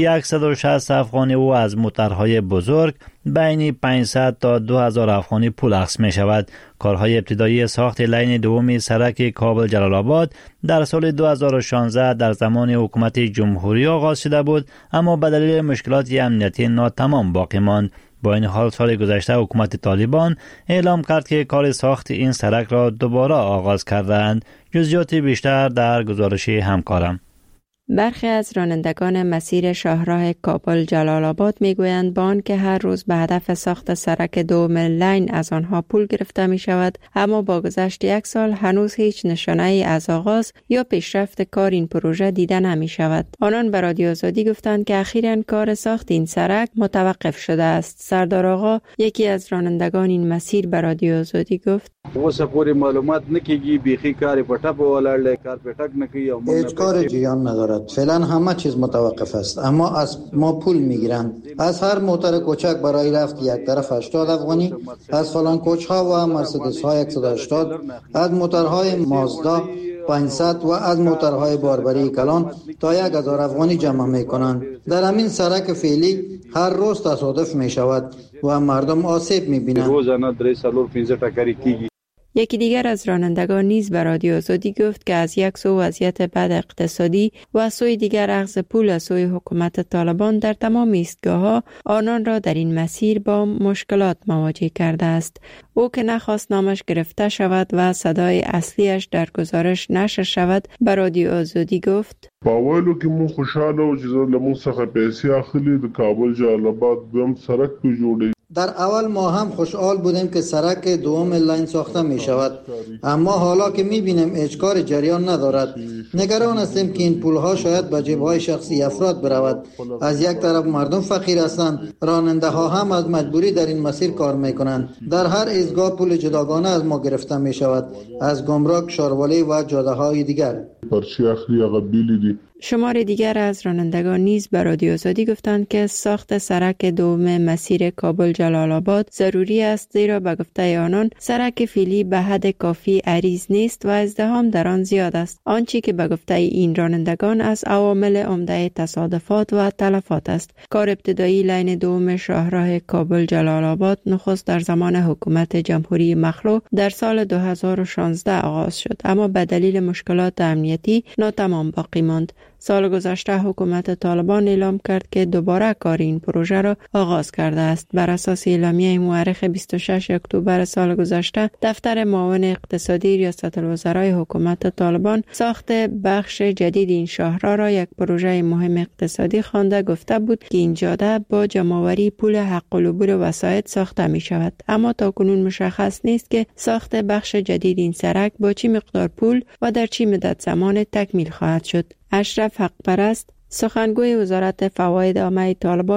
160 افغانی و از موترهای بزرگ بین 500 تا 2000 افغانی پول اخذ می شود. کارهای ابتدایی ساخت لین دوم سرک کابل جلال آباد در سال 2016 در زمان حکومت جمهوری آغاز شده بود، اما به دلیل مشکلات امنیتی ناتمام باقی ماند. با این حال سال گذشته حکومت طالبان اعلام کرد که کار ساخت این سرک را دوباره آغاز کردند. جزئیات بیشتر در گزارش همکارم. برخی از رانندگان مسیر شاهراه کابل جلال آباد میگویند با آنکه هر روز به هدف ساخت سرک دوم لین از آنها پول گرفته می شود، اما با گذشت یک سال هنوز هیچ نشانه ای از آغاز یا پیشرفت کار این پروژه دیده نمی شود. آنان به رادیو آزادی گفتند که اخیراً کار ساخت این سرک متوقف شده است. سردار آقا یکی از رانندگان این مسیر به رادیو آزادی گفت وسه پوری معلومات نکیږي بیخی کاری پټه په ولاړ کار پټک نکي او هیچ کار جریان ندارد. فعلا همه چیز متوقف است، اما از ما پول میگیرند. از هر موتر کوچک برای رفت یک طرف 80 افغانی، از فلان کوچها و مرسدس های 180، از موترهای مازدا 500 و از موترهای باربری کلان تا 1000 افغانی جمع میکنند. در همین سرک فعلی هر روز تصادف میشود و مردم آسیب میبینند. روزانه 315 ټکرې کیږي. یکی دیگر از رانندگان نیز به رادیو آزادی گفت که از یک سو وضعیت بد اقتصادی و از سوی دیگر اخذ پول از سوی حکومت طالبان در تمام ایستگاه‌ها آنان را در این مسیر با مشکلات مواجه کرده است. او که نخواست نامش گرفته شود و صدای اصلیش در گزارش نشر شود به رادیو آزادی گفت باولو که مون خوشحاله و چې لمون څخه پیسې اخلي د کابل جلال آباد دوم سرک په جوړي. در اول ما هم خوشحال بودیم که سرک دوم لین ساخته می شود، اما حالا که می بینیم هیچ کار جریان ندارد نگران هستیم که این پولها شاید به جیب‌های شخصی افراد برود. از یک طرف مردم فقیر هستند، راننده ها هم از مجبوری در این مسیر کار می کنند. در هر ایستگاه پول جداگانه از ما گرفته می شود، از گمرک، شاروالی و جاده های دیگر. پرچی اخری هغه بیلی دي. شمار دیگر از رانندگان نیز به رادیو آزادی گفتند که ساخت سرک دوم مسیر کابل جلال آباد ضروری است، زیرا به گفته آنان سرک فعلی به حد کافی عریض نیست و ازدحام در آن زیاد است. آنچه که به گفته این رانندگان از عوامل عمده تصادفات و تلفات است. کار ابتدایی لین دوم شاهراه کابل جلال آباد نخست در زمان حکومت جمهوری مخلوع در سال 2016 آغاز شد، اما به دلیل مشکلات امنیتی ناتمام باقی ماند. سال گذشته حکومت طالبان اعلام کرد که دوباره کار این پروژه را آغاز کرده است. بر اساس اعلامیه مورخ 26 اکتبر سال گذشته، دفتر معاون اقتصادی ریاست الوزرای حکومت طالبان ساخت بخش جدید این شاهراه را یک پروژه مهم اقتصادی خوانده گفته بود که این جاده با جمع‌آوری پول حق العبور وسایط ساخته می شود، اما تاکنون مشخص نیست که ساخت بخش جدید این سرک با چه مقدار پول و در چه مدت زمان تکمیل خواهد شد. اشرف حق پرست، سخنگوی وزارت فواید عامه طالبان،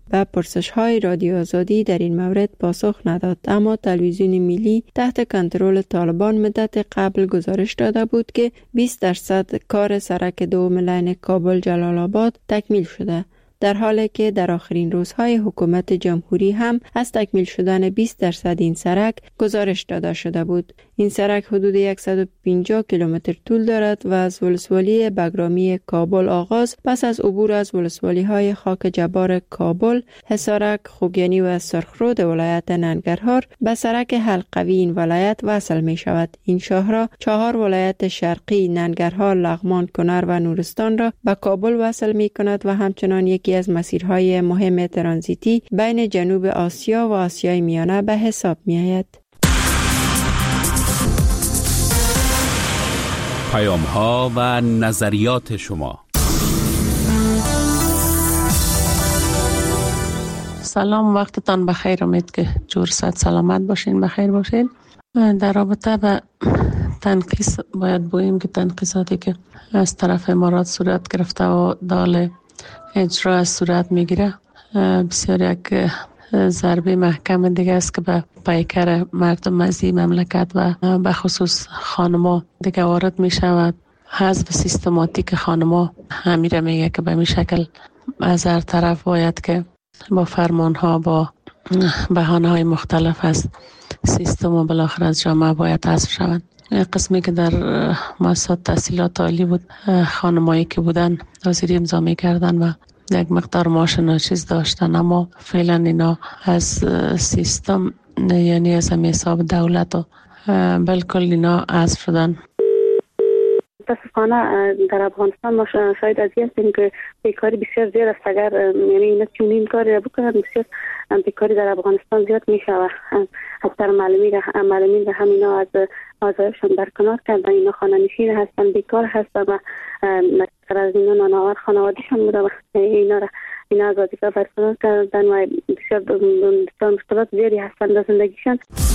به پرسش‌های رادیو آزادی در این مورد پاسخ نداد، اما تلویزیون ملی تحت کنترل طالبان مدت قبل گزارش داده بود که 20% کار سرک دوم لین کابل جلال آباد تکمیل شده، در حالی که در آخرین روزهای حکومت جمهوری هم از تکمیل شدن 20% این سرک گزارش داده شده بود. این سرک حدود 150 کیلومتر طول دارد و از ولسوالی بگرامی کابل آغاز پس از عبور از ولسوالی‌های خاک جبار کابل، حصارک، خوگیانی و سرخرود ولایت ننگرهار به سرک حلقوی این ولایت وصل می شود. این شاهراه 4 ولایت شرقی ننگرهار، لغمان، کنر و نورستان را به کابل وصل می کند و همچنان یکی از مسیرهای مهم ترانزیتی بین جنوب آسیا و آسیای میانه به حساب می آید. پیام‌ها و نظریات شما. سلام، وقتتان بخیر. امید که جور صحت سلامت باشین، بخیر باشین. در رابطه به تنقیص باید بگوییم که تنقیصاتی که از طرف امارات صورت گرفته و دال اجرا صورت میگیره بسیار یک ضربه محکم دیگه است که به پیکر مردم از این مملکت و به خصوص خانما دیگه وارد می شود. حذف سیستماتیک خانما همیره میگه که به می شکل از هر طرف باید که با فرمان ها با بهانه های مختلف از سیستم و بالاخره از جامعه باید حذف شوند. قسمی که در مؤسسات تحصیلات عالی بود، خانمایی که بودن حاضری امضا می‌کردن و یک مقدار معاش ناچیز داشتن، اما فعلا اینا از سیستم یعنی از حساب دولت و بالکل اینا حذف شدن. متاسفانه در افغانستان ما شاید از این هستیم که بیکاری بسیار زیاد است. اگر یعنی اینا چون این کاری را بکنن بسیار بیکاری در افغانستان زیاد می شود. اکثر معلمین را هم اینا از آزایشان برکنار کردن، اینا خانه نشین هستن، بیکار هستن و اکثر از اینا نانآور خانواده‌شان بوده و اینا از وظیفه برکنار کردن و بسیار مشکلات زیادی هستن در زندگیشان.